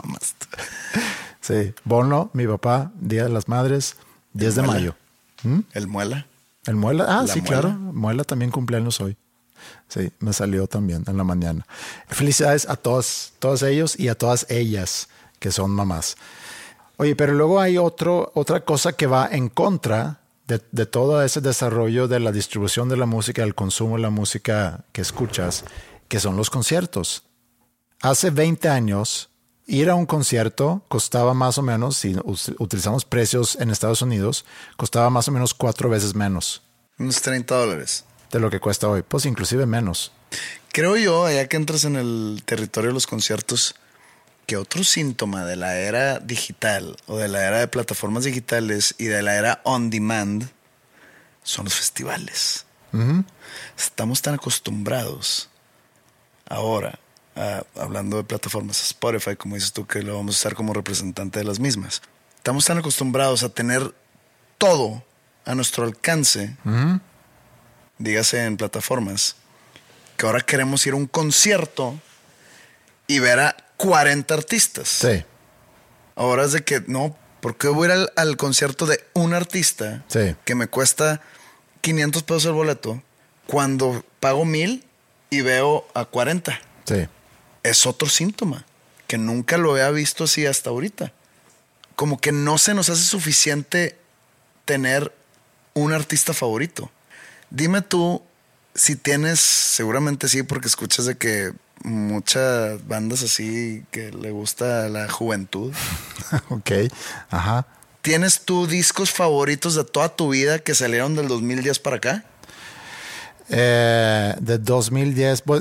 Sí, Bono, mi papá, Día de las Madres, diez de mayo. ¿Mm? ¿El Muela? El Muela, ah, ¿La sí, Muela? claro. Muela también cumpleaños hoy. Sí, me salió también en la mañana. Felicidades a todos, todos ellos y a todas ellas que son mamás. Oye, pero luego hay otro, otra cosa que va en contra de, de todo ese desarrollo de la distribución de la música, el consumo de la música que escuchas, que son los conciertos. Hace veinte años, ir a un concierto costaba más o menos, si utilizamos precios en Estados Unidos, costaba más o menos cuatro veces menos. Unos treinta dólares. De lo que cuesta hoy, pues inclusive menos. Creo yo, allá que entras en el territorio de los conciertos, que otro síntoma de la era digital o de la era de plataformas digitales y de la era on demand son los festivales. Uh-huh. Estamos tan acostumbrados ahora, a, hablando de plataformas, Spotify, como dices tú, que lo vamos a usar como representante de las mismas. Estamos tan acostumbrados a tener todo a nuestro alcance, uh-huh. dígase en plataformas, que ahora queremos ir a un concierto y ver a cuarenta artistas. Sí. Ahora es de que, no, ¿por qué voy a ir al, al concierto de un artista sí. que me cuesta quinientos pesos el boleto cuando pago mil y veo a cuarenta? Sí. Es otro síntoma que nunca lo había visto así hasta ahorita. Como que no se nos hace suficiente tener un artista favorito. Dime tú si tienes, seguramente sí, porque escuchas de que muchas bandas así que le gusta la juventud. Ok, ajá. ¿Tienes tú discos favoritos de toda tu vida que salieron del dos mil diez para acá? Eh, de dos mil diez, pues,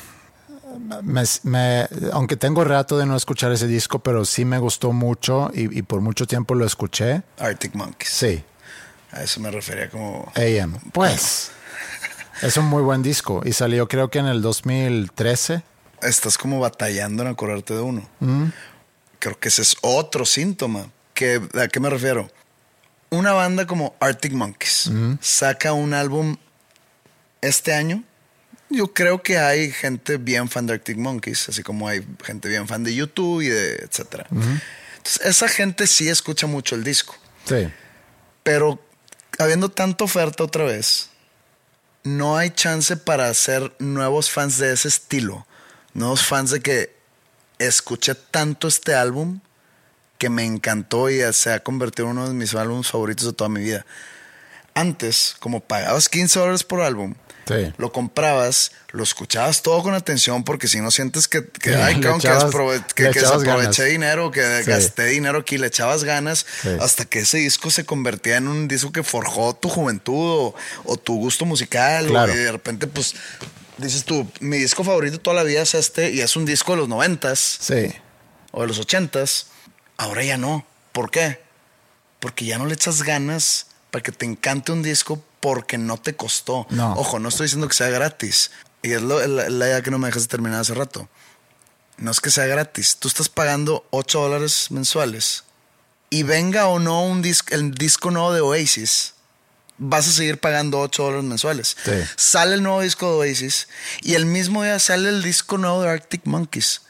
me, me, aunque tengo rato de no escuchar ese disco, pero sí me gustó mucho y, y por mucho tiempo lo escuché. Arctic Monkeys. Sí. A eso me refería como... A M. Pues, es un muy buen disco y salió creo que en el dos mil trece. Estás como batallando en acordarte de uno. Mm. Creo que ese es otro síntoma. ¿Qué, ¿A qué me refiero? Una banda como Arctic Monkeys mm. saca un álbum este año. Yo creo que hay gente bien fan de Arctic Monkeys, así como hay gente bien fan de YouTube y de etcétera. Mm. Entonces, esa gente sí escucha mucho el disco. Sí. Pero habiendo tanta oferta otra vez, no hay chance para hacer nuevos fans de ese estilo. Nuevos fans de que escuché tanto este álbum que me encantó y se ha convertido en uno de mis álbumes favoritos de toda mi vida. Antes, como pagabas quince dólares por álbum, sí. lo comprabas, lo escuchabas todo con atención, porque si no sientes que, que, sí, ay, que, echabas, que, desprove- que, que desaproveché dinero, que sí. gasté dinero aquí, le echabas ganas, sí. hasta que ese disco se convertía en un disco que forjó tu juventud o, o tu gusto musical. Claro. O, y de repente, pues, dices tú, mi disco favorito toda la vida es este, y es un disco de los noventas. Sí. O de los ochentas. Ahora ya no. ¿Por qué? Porque ya no le echas ganas para que te encante un disco porque no te costó. No. Ojo, no estoy diciendo que sea gratis. Y es lo, la, la idea que no me dejas de terminar hace rato. No es que sea gratis. Tú estás pagando ocho dólares mensuales. Y venga o no un disco, el disco nuevo de Oasis, vas a seguir pagando ocho dólares mensuales. Sí. Sale el nuevo disco de Oasis y el mismo día sale el disco nuevo de Arctic Monkeys.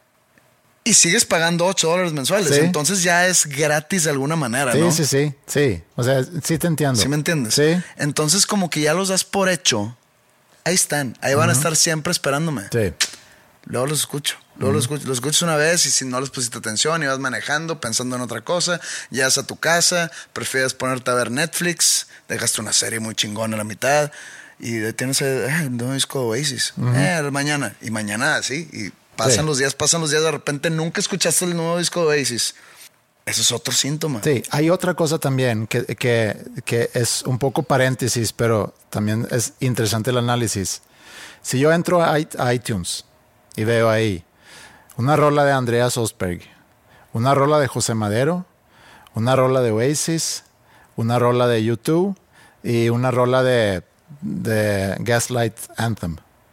Y sigues pagando ocho dólares mensuales. ¿Sí? Entonces ya es gratis de alguna manera, sí, ¿no? Sí, sí, sí. O sea, sí te entiendo. ¿Sí me entiendes? Sí. Entonces como que ya los das por hecho. Ahí están. Ahí van uh-huh. a estar siempre esperándome. Sí. Luego los escucho. Luego uh-huh. los, escucho, los escuchas una vez y si no les pusiste atención y vas manejando, pensando en otra cosa, llegas a tu casa, prefieres ponerte a ver Netflix, dejaste una serie muy chingona a la mitad y tienes el eh, nuevo disco de Oasis. Uh-huh. Eh, mañana. Y mañana así. Y pasan sí. los días, pasan los días, de repente nunca escuchaste el nuevo disco de Oasis. Eso es otro síntoma. Sí, hay otra cosa también que, que, que es un poco paréntesis, pero también es interesante el análisis. Si yo entro a iTunes y veo ahí una rola de Andreas Osberg, una rola de José Madero, una rola de Oasis, una rola de YouTube y una rola de, de Gaslight Anthem,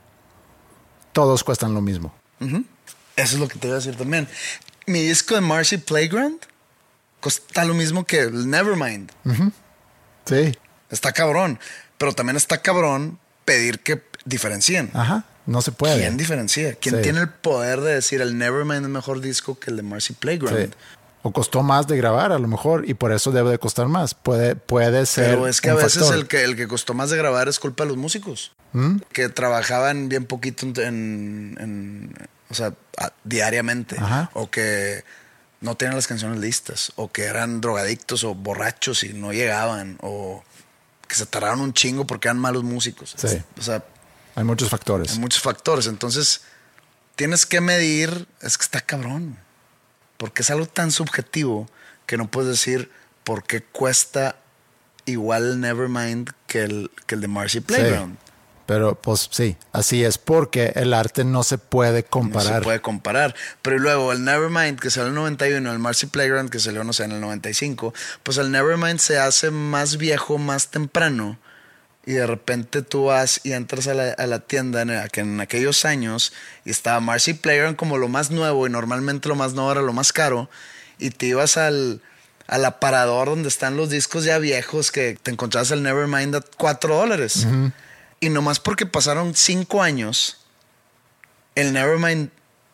todos cuestan lo mismo. Uh-huh. Eso es lo que te iba a decir también. Mi disco de Marcy Playground cuesta lo mismo que el Nevermind. Uh-huh. Sí. Está cabrón. Pero también está cabrón pedir que diferencien. Ajá. No se puede. ¿Quién diferencia? ¿Quién sí. tiene el poder de decir el Nevermind es mejor disco que el de Marcy Playground? Sí. O costó más de grabar a lo mejor y por eso debe de costar más. Puede, puede ser. Pero es que un a veces factor. el que, el que costó más de grabar es culpa de los músicos. ¿Mm? Que trabajaban bien poquito en, en, en o sea, a, diariamente. Ajá. O que no tenían las canciones listas. O que eran drogadictos o borrachos y no llegaban. O que se tardaron un chingo porque eran malos músicos. Sí. O sea, hay muchos factores. Hay muchos factores. Entonces, tienes que medir. Es que está cabrón. Porque es algo tan subjetivo que no puedes decir por qué cuesta igual el Nevermind que el, que el de Marcy Playground. Sí, pero pues sí, así es, porque el arte no se puede comparar. No se puede comparar. Pero luego el Nevermind que salió en el noventa y uno, el Marcy Playground que salió, no sé, en el noventa y cinco, pues el Nevermind se hace más viejo más temprano. Y de repente tú vas y entras a la, a la tienda en, en aquellos años y estaba Marcy Playground como lo más nuevo y normalmente lo más nuevo era lo más caro. Y te ibas al, al aparador donde están los discos ya viejos que te encontrabas el Nevermind a cuatro dólares. Uh-huh. Y nomás porque pasaron cinco años, el Nevermind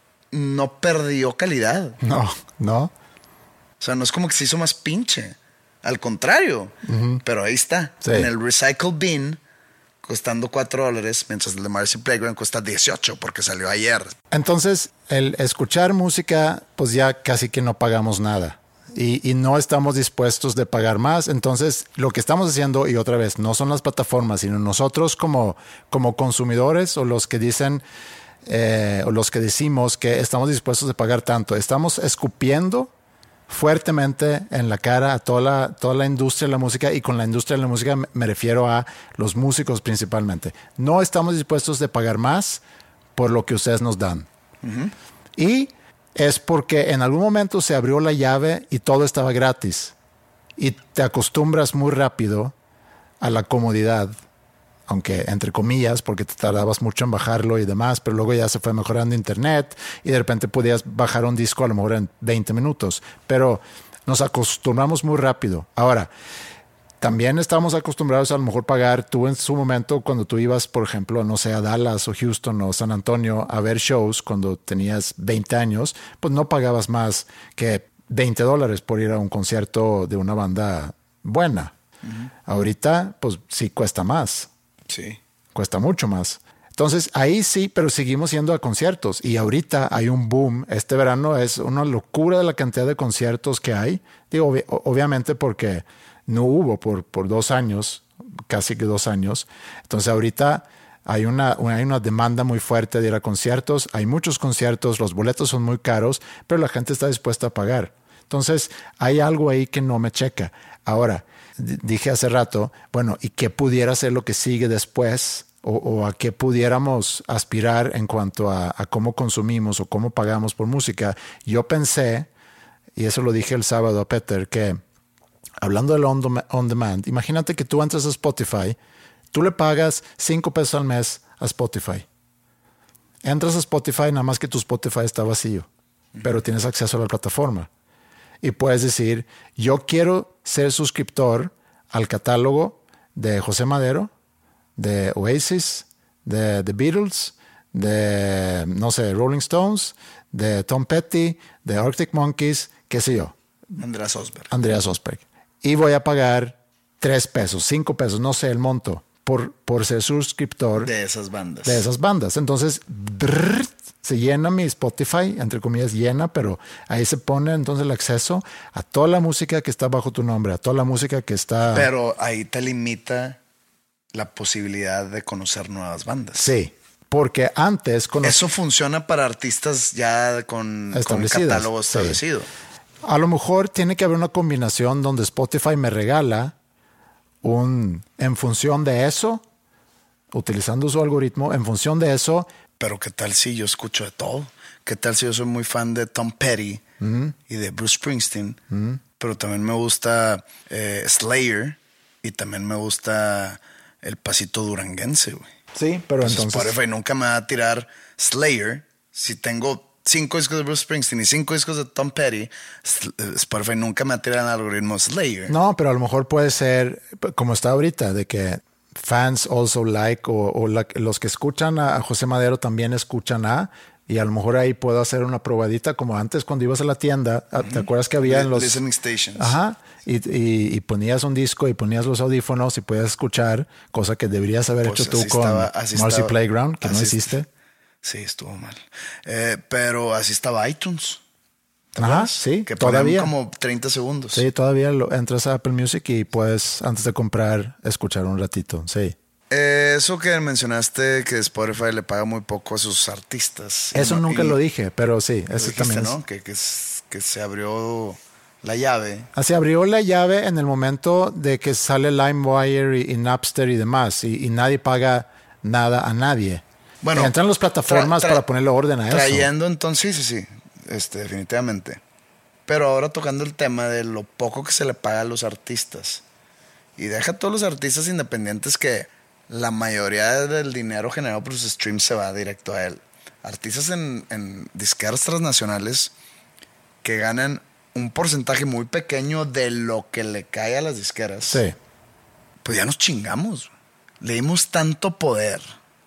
no perdió calidad. No, no. O sea, no es como que se hizo más pinche. Al contrario, uh-huh. pero ahí está, sí. en el recycle bin, costando cuatro dólares, mientras el de Marcy Playground cuesta dieciocho porque salió ayer. Entonces, el escuchar música, pues ya casi que no pagamos nada. Y, y no estamos dispuestos de pagar más. Entonces, lo que estamos haciendo, y otra vez, no son las plataformas, sino nosotros como, como consumidores o los que dicen, eh, o los que decimos que estamos dispuestos a pagar tanto. Estamos escupiendo fuertemente en la cara a toda la, toda la industria de la música, y con la industria de la música me, me refiero a los músicos principalmente. No estamos dispuestos de pagar más por lo que ustedes nos dan. Uh-huh. Y es porque en algún momento se abrió la llave y todo estaba gratis. Y te acostumbras muy rápido a la comodidad, aunque entre comillas, porque te tardabas mucho en bajarlo y demás, pero luego ya se fue mejorando internet y de repente podías bajar un disco a lo mejor en veinte minutos, pero nos acostumbramos muy rápido. Ahora, también estamos acostumbrados a lo mejor pagar, tú en su momento cuando tú ibas, por ejemplo, no sé, a Dallas o Houston o San Antonio a ver shows cuando tenías veinte años, pues no pagabas más que veinte dólares por ir a un concierto de una banda buena. Uh-huh. Ahorita, pues sí cuesta más. Sí. Cuesta mucho más. Entonces, ahí sí, pero seguimos yendo a conciertos. Y ahorita hay un boom. Este verano es una locura de la cantidad de conciertos que hay. Digo, ob- obviamente porque no hubo por, por dos años, casi que dos años. Entonces, ahorita hay una, hay una demanda muy fuerte de ir a conciertos. Hay muchos conciertos, los boletos son muy caros, pero la gente está dispuesta a pagar. Entonces, hay algo ahí que no me checa. Ahora, dije hace rato, bueno, ¿y qué pudiera ser lo que sigue después? O, o a qué pudiéramos aspirar en cuanto a, a cómo consumimos o cómo pagamos por música. Yo pensé, y eso lo dije el sábado a Peter, que hablando del on, dem- on demand, imagínate que tú entras a Spotify, tú le pagas cinco pesos al mes a Spotify. Entras a Spotify, nada más que tu Spotify está vacío, pero tienes acceso a la plataforma. Y puedes decir, yo quiero ser suscriptor al catálogo de José Madero, de Oasis, de The Beatles, de, no sé, Rolling Stones, de Tom Petty, de Arctic Monkeys, qué sé yo. Andreas Osberg. Andreas Osberg. Y voy a pagar tres pesos, cinco pesos, no sé el monto, por, por ser suscriptor de esas bandas. De esas bandas. Entonces, brrr, se llena mi Spotify, entre comillas llena, pero ahí se pone entonces el acceso a toda la música que está bajo tu nombre, a toda la música que está... Pero ahí te limita la posibilidad de conocer nuevas bandas. Sí, porque antes... Cono... Eso funciona para artistas ya con, con catálogo establecido. Sí. A lo mejor tiene que haber una combinación donde Spotify me regala un... En función de eso, utilizando su algoritmo, en función de eso... Pero qué tal si yo escucho de todo. Qué tal si yo soy muy fan de Tom Petty mm-hmm. y de Bruce Springsteen. Mm-hmm. Pero también me gusta eh, Slayer y también me gusta el pasito duranguense, güey. Sí, pero pues entonces... Spotify nunca me va a tirar Slayer. Si tengo cinco discos de Bruce Springsteen y cinco discos de Tom Petty, Spotify nunca me va a tirar el algoritmo Slayer. No, pero a lo mejor puede ser como está ahorita, de que fans also like, o, o la, los que escuchan a, a José Madero también escuchan a, y a lo mejor ahí puedo hacer una probadita como antes cuando ibas a la tienda. ¿Te mm-hmm. acuerdas que había en los... listening stations? Ajá. Y, y, y ponías un disco y ponías los audífonos y podías escuchar, cosa que deberías haber pues hecho tú con estaba, Marcy estaba, Playground, que no hiciste. Sí, estuvo mal. Eh, pero así estaba iTunes. Ajá, sí, que todavía. Como treinta segundos. Sí, todavía lo, entras a Apple Music y puedes, antes de comprar, escuchar un ratito, sí. Eh, eso que mencionaste, que Spotify le paga muy poco a sus artistas. Eso no, nunca y, lo dije, pero sí, eso dijiste, también es. ¿no? Que, que, que se abrió la llave. Se abrió la llave en el momento de que sale LimeWire y, y Napster y demás, y, y nadie paga nada a nadie. Bueno, entran las plataformas tra- tra- para ponerle orden a trayendo, eso. Trayendo entonces, sí, sí, sí. Este, definitivamente. Pero ahora tocando el tema de lo poco que se le paga a los artistas. Y deja a todos los artistas independientes que la mayoría del dinero generado por sus streams se va directo a él. Artistas en, en disqueras transnacionales que ganan un porcentaje muy pequeño de lo que le cae a las disqueras. Sí. Pues ya nos chingamos. Le dimos tanto poder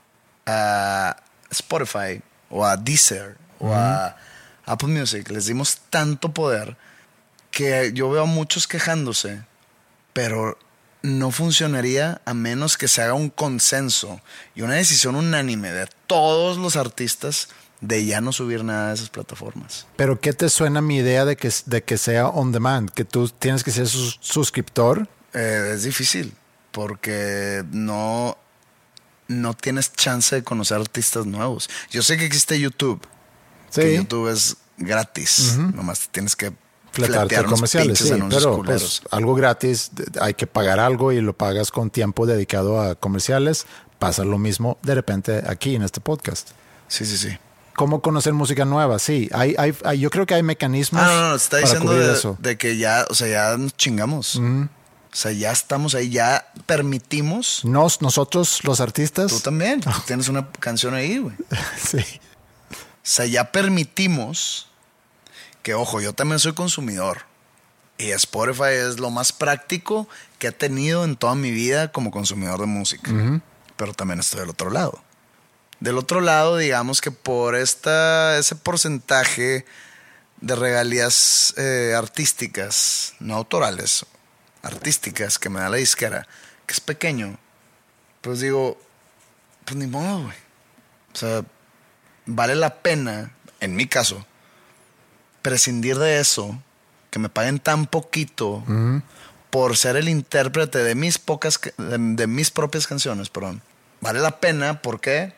a Spotify o a Deezer o uh-huh. a Apple Music, les dimos tanto poder que yo veo a muchos quejándose, pero no funcionaría a menos que se haga un consenso y una decisión unánime de todos los artistas de ya no subir nada de esas plataformas. Pero ¿qué te suena mi idea de que, de que sea on demand? ¿Que tú tienes que ser sus, suscriptor? Eh, es difícil porque no, no tienes chance de conocer artistas nuevos. Yo sé que existe YouTube. Sí. Que YouTube es gratis. Uh-huh. Nomás tienes que fletarte comerciales, sí, pero pues, algo gratis, hay que pagar algo y lo pagas con tiempo dedicado a comerciales. Pasa lo mismo de repente aquí en este podcast. Sí, sí, sí. ¿Cómo conocer música nueva? Sí, hay, hay, hay yo creo que hay mecanismos. Ah, no, no, está para diciendo cubrir de, eso. de que ya, o sea, ya nos chingamos. Mm. O sea, ya estamos ahí, ya permitimos. Nos, nosotros, los artistas. Tú también, tú tienes una canción ahí, güey. Sí. O sea, ya permitimos que, ojo, yo también soy consumidor. Y Spotify es lo más práctico que he tenido en toda mi vida como consumidor de música. Uh-huh. Pero también estoy del otro lado. Del otro lado, digamos que por esta, ese porcentaje de regalías eh, artísticas, no autorales, artísticas que me da la disquera, que es pequeño, pues digo, pues ni modo, güey. O sea, vale la pena, en mi caso, prescindir de eso, que me paguen tan poquito uh-huh. por ser el intérprete de mis pocas, de, de mis propias canciones, perdón. Vale la pena, ¿por qué?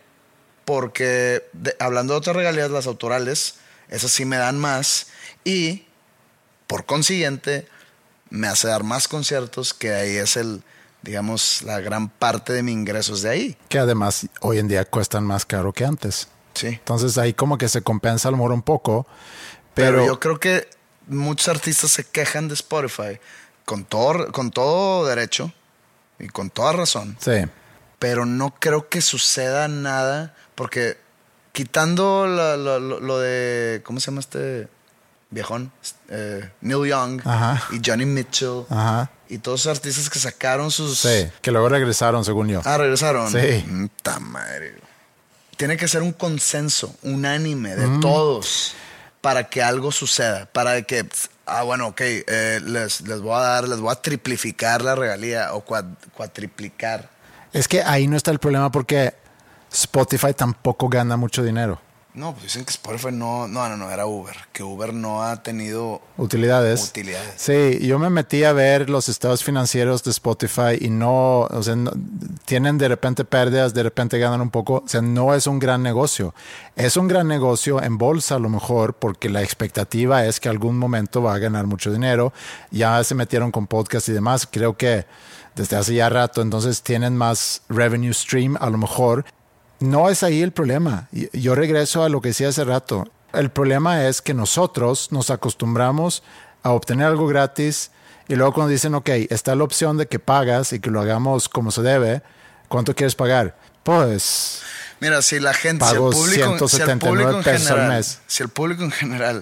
Porque de, hablando de otras regalías, las autorales, esas sí me dan más y por consiguiente me hace dar más conciertos, que ahí es el, digamos, la gran parte de mi ingreso es de ahí. Que además hoy en día cuestan más caro que antes. Sí. Entonces ahí como que se compensa a lo mejor un poco. Pero, pero yo creo que muchos artistas se quejan de Spotify con todo, con todo derecho y con toda razón. Sí. Pero no creo que suceda nada, porque quitando la, la, lo, lo de, ¿cómo se llama este viejón? Eh, Neil Young. Ajá. Y Johnny Mitchell. Ajá. Y todos esos artistas que sacaron sus... Sí, que luego regresaron, según yo. Ah, regresaron. Sí. ¡Ta madre! Tiene que ser un consenso unánime de mm. todos para que algo suceda. Para que, ah, bueno, ok, eh, les, les voy a dar, les voy a triplificar la regalía o cuad, cuatriplicar. Es que ahí no está el problema, porque Spotify tampoco gana mucho dinero. No, pues dicen que Spotify no, no, no, no, era Uber, que Uber no ha tenido utilidades. utilidades. Sí, yo me metí a ver los estados financieros de Spotify y no, o sea, no, tienen de repente pérdidas, de repente ganan un poco, o sea, no es un gran negocio. Es un gran negocio en bolsa a lo mejor, porque la expectativa es que algún momento va a ganar mucho dinero. Ya se metieron con podcast y demás, creo que desde hace ya rato, entonces tienen más revenue stream a lo mejor. No es ahí el problema. Yo regreso a lo que decía hace rato. El problema es que nosotros nos acostumbramos a obtener algo gratis y luego cuando dicen, ok, está la opción de que pagas y que lo hagamos como se debe, ¿cuánto quieres pagar? Pues... Mira, si la gente, si el público, ciento setenta y nueve si el pesos general, al mes. Si el público en general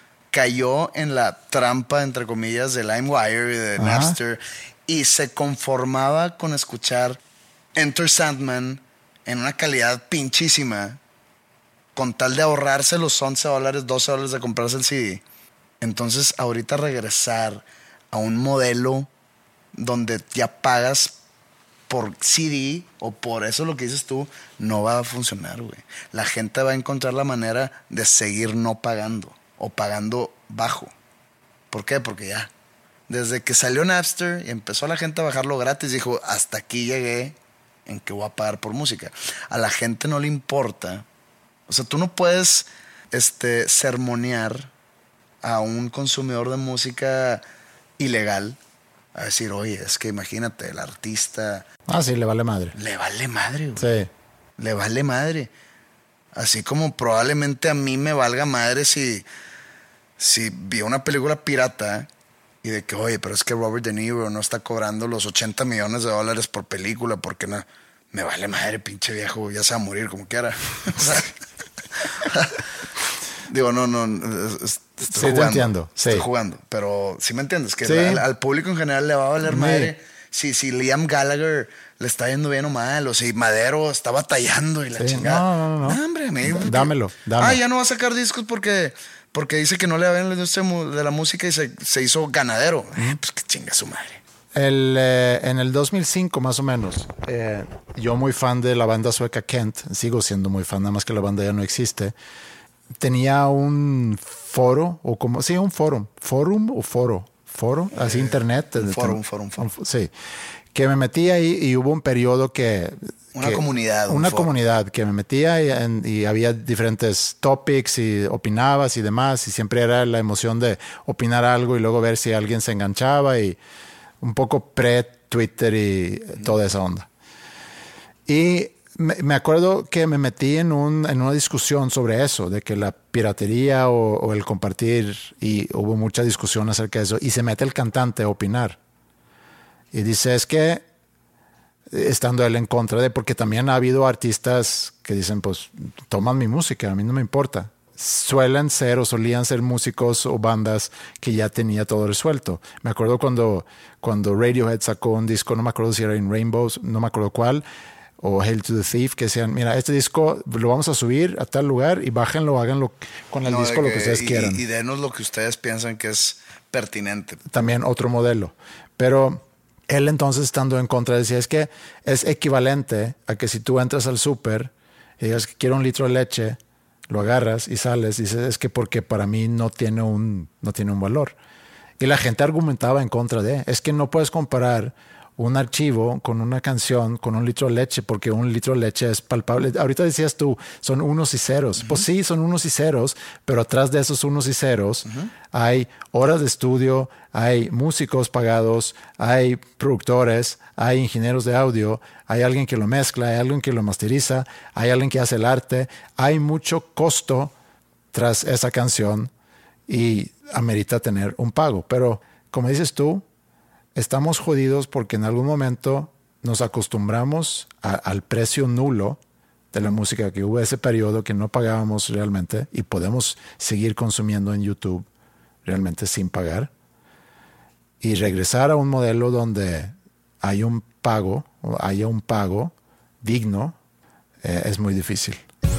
cayó en la trampa, entre comillas, de LimeWire y de Ajá. Napster y se conformaba con escuchar Enter Sandman en una calidad pinchísima, con tal de ahorrarse los once dólares, doce dólares de comprarse el C D. Entonces, ahorita regresar a un modelo donde ya pagas por C D o por eso lo que dices tú, no va a funcionar, güey. La gente va a encontrar la manera de seguir no pagando o pagando bajo. ¿Por qué? Porque ya, desde que salió Napster y empezó la gente a bajarlo gratis, dijo, hasta aquí llegué en que voy a pagar por música. A la gente no le importa. O sea, tú no puedes este, sermonear a un consumidor de música ilegal a decir, oye, es que imagínate, el artista... Ah, sí, le vale madre. Le vale madre, güey. Sí. Le vale madre. Así como probablemente a mí me valga madre si, si vi una película pirata y de que, oye, pero es que Robert De Niro no está cobrando los ochenta millones de dólares por película, porque no, me vale madre, pinche viejo, ya se va a morir como quiera. O sea, digo, no, no, estoy sí, jugando. Te entiendo. Estoy sí. jugando, pero sí me entiendes, que sí. al, al público en general le va a valer sí. madre si, si Liam Gallagher le está yendo bien o mal, o si Madero está batallando y la sí. chingada. No, no, no. no hombre, me, dámelo, dámelo. Ah, ya no va a sacar discos porque... Porque dice que no le va bien la industria de la música y se, se hizo ganadero. Eh, pues que chinga su madre. El, eh, en el dos mil cinco más o menos, eh, yo muy fan de la banda sueca Kent, sigo siendo muy fan, nada más que la banda ya no existe. Tenía un foro, o como, sí, un foro, forum o foro, foro, así eh, internet. Un foro, un foro, un foro. Sí, que me metí ahí y hubo un periodo que... Una que, comunidad. Un una foro. comunidad que me metía y, en, y había diferentes topics y opinabas y demás, y siempre era la emoción de opinar algo y luego ver si alguien se enganchaba, y un poco pre-Twitter y mm. toda esa onda. Y me, me acuerdo que me metí en, un, en una discusión sobre eso, de que la piratería o, o el compartir, y hubo mucha discusión acerca de eso, y se mete el cantante a opinar. Y dice, es que, estando él en contra de, porque también ha habido artistas que dicen, pues, toman mi música, a mí no me importa. Suelen ser o solían ser músicos o bandas que ya tenía todo resuelto. Me acuerdo cuando, cuando Radiohead sacó un disco, no me acuerdo si era In Rainbows, no me acuerdo cuál, o Hail to the Thief, que decían, mira, este disco lo vamos a subir a tal lugar y bájenlo, háganlo con el no, disco que, lo que ustedes y, quieran. Y denos lo que ustedes piensan que es pertinente. También otro modelo. Pero él entonces, estando en contra, decía, es que es equivalente a que si tú entras al súper y digas que quiero un litro de leche, lo agarras y sales y dices, es que porque para mí no tiene un, no tiene un valor. Y la gente argumentaba en contra de, es que no puedes comparar un archivo con una canción, con un litro de leche, porque un litro de leche es palpable. Ahorita decías tú, son unos y ceros. Uh-huh. Pues sí, son unos y ceros, pero atrás de esos unos y ceros uh-huh. hay horas de estudio, hay músicos pagados, hay productores, hay ingenieros de audio, hay alguien que lo mezcla, hay alguien que lo masteriza, hay alguien que hace el arte. Hay mucho costo tras esa canción y amerita tener un pago. Pero, como dices tú, estamos jodidos porque en algún momento nos acostumbramos a, al precio nulo de la música, que hubo ese periodo que no pagábamos realmente y podemos seguir consumiendo en YouTube realmente sin pagar, y regresar a un modelo donde hay un pago, o haya un pago digno, eh, es muy difícil.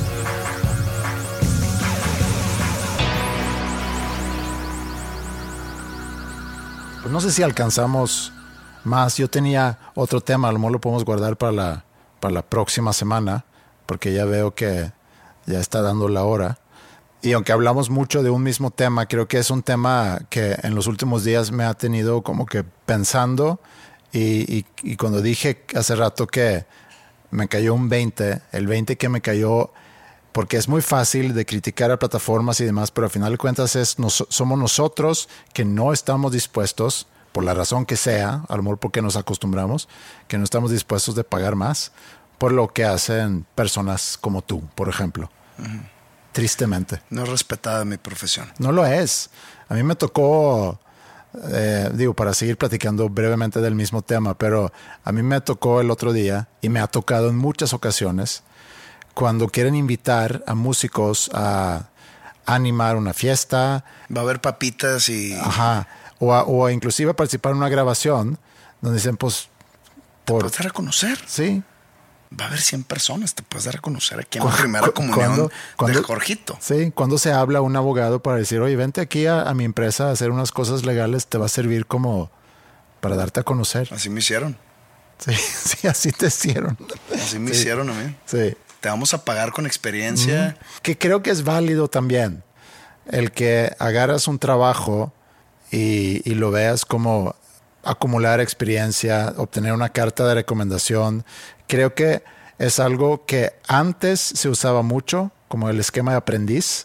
Pues no sé si alcanzamos más. Yo tenía otro tema, a lo mejor lo podemos guardar para la, para la próxima semana, porque ya veo que ya está dando la hora. Y aunque hablamos mucho de un mismo tema, creo que es un tema que en los últimos días me ha tenido como que pensando, y, y, y cuando dije hace rato que me cayó un veinte, el veinte que me cayó, porque es muy fácil de criticar a plataformas y demás, pero al final de cuentas es, nos, somos nosotros que no estamos dispuestos, por la razón que sea, a lo mejor porque nos acostumbramos, que no estamos dispuestos de pagar más por lo que hacen personas como tú, por ejemplo. Uh-huh. Tristemente. No es respetada mi profesión. No lo es. A mí me tocó, eh, digo, para seguir platicando brevemente del mismo tema, pero a mí me tocó el otro día, y me ha tocado en muchas ocasiones, cuando quieren invitar a músicos a animar una fiesta. Va a haber papitas y... Ajá. O, a, o a inclusive a participar en una grabación donde dicen, pues... Por... ¿Te puedes dar a conocer? Sí. Va a haber cien personas, te puedes dar a conocer aquí en la primera comunión ¿cuándo, cuándo, de Jorgito. Sí, cuando se habla a un abogado para decir, oye, vente aquí a, a mi empresa a hacer unas cosas legales, te va a servir como para darte a conocer. Así me hicieron. Sí, sí, así te hicieron. Así me sí. hicieron a mí. Sí. Te vamos a pagar con experiencia. Mm, que creo que es válido también el que agarras un trabajo y, y lo veas como acumular experiencia, obtener una carta de recomendación. Creo que es algo que antes se usaba mucho, como el esquema de aprendiz,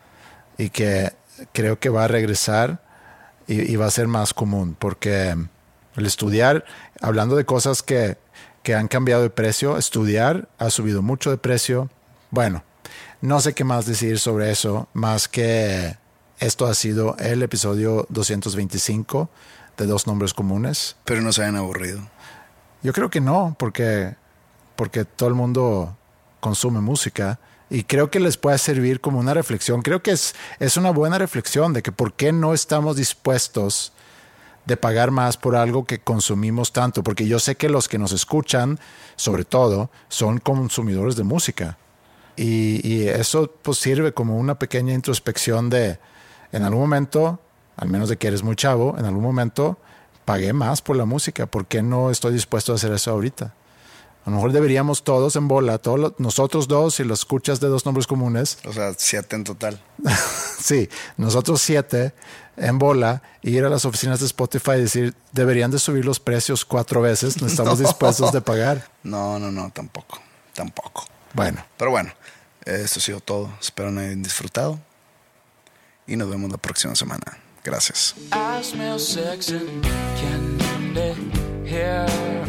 y que creo que va a regresar y, y va a ser más común, porque el estudiar, hablando de cosas que que han cambiado de precio, estudiar ha subido mucho de precio. Bueno, no sé qué más decir sobre eso, más que esto ha sido el episodio doscientos veinticinco de Dos Nombres Comunes. Pero no se hayan aburrido. Yo creo que no, porque, porque todo el mundo consume música y creo que les puede servir como una reflexión. Creo que es, es una buena reflexión de que por qué no estamos dispuestos de pagar más por algo que consumimos tanto, porque yo sé que los que nos escuchan, sobre todo, son consumidores de música. Y, y eso pues sirve como una pequeña introspección de, en algún momento, al menos de que eres muy chavo, en algún momento pagué más por la música. ¿Por qué no estoy dispuesto a hacer eso ahorita? A lo mejor deberíamos todos en bola, todos los, nosotros dos y los escuchas de Dos Nombres Comunes. O sea, siete en total. Sí, nosotros siete en bola, ir a las oficinas de Spotify y decir, deberían de subir los precios cuatro veces, no estamos no. dispuestos de pagar. No, no, no, tampoco, tampoco. Bueno. Pero bueno, esto ha sido todo. Espero que hayan disfrutado y nos vemos la próxima semana. Gracias. I smell sex and candy here.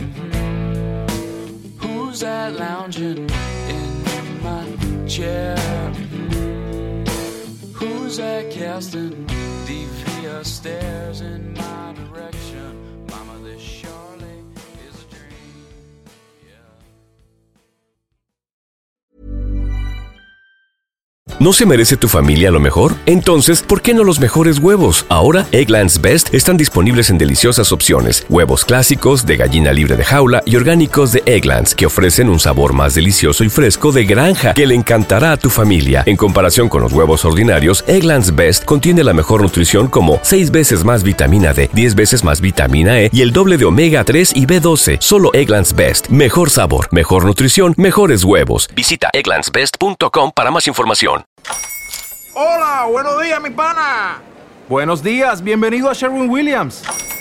Who's that lounging in my chair? Who's that casting devious stares in my direction? Mama, this surely is a dream. ¿No se merece tu familia lo mejor? Entonces, ¿por qué no los mejores huevos? Ahora, Eggland's Best están disponibles en deliciosas opciones. Huevos clásicos, de gallina libre de jaula y orgánicos de Eggland's, que ofrecen un sabor más delicioso y fresco de granja que le encantará a tu familia. En comparación con los huevos ordinarios, Eggland's Best contiene la mejor nutrición como seis veces más vitamina D, diez veces más vitamina E y el doble de omega tres y B doce. Solo Eggland's Best. Mejor sabor, mejor nutrición, mejores huevos. Visita egglands best punto com para más información. Hola, buenos días, mi pana. Buenos días, bienvenido a Sherwin-Williams.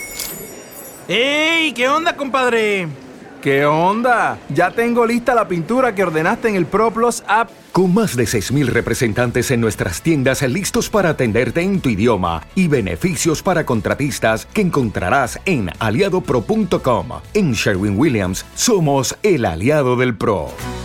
¡Ey! ¿Qué onda, compadre? ¿Qué onda? Ya tengo lista la pintura que ordenaste en el ProPlus app. Con más de seis mil representantes en nuestras tiendas listos para atenderte en tu idioma y beneficios para contratistas que encontrarás en aliado pro punto com. En Sherwin-Williams somos el aliado del pro.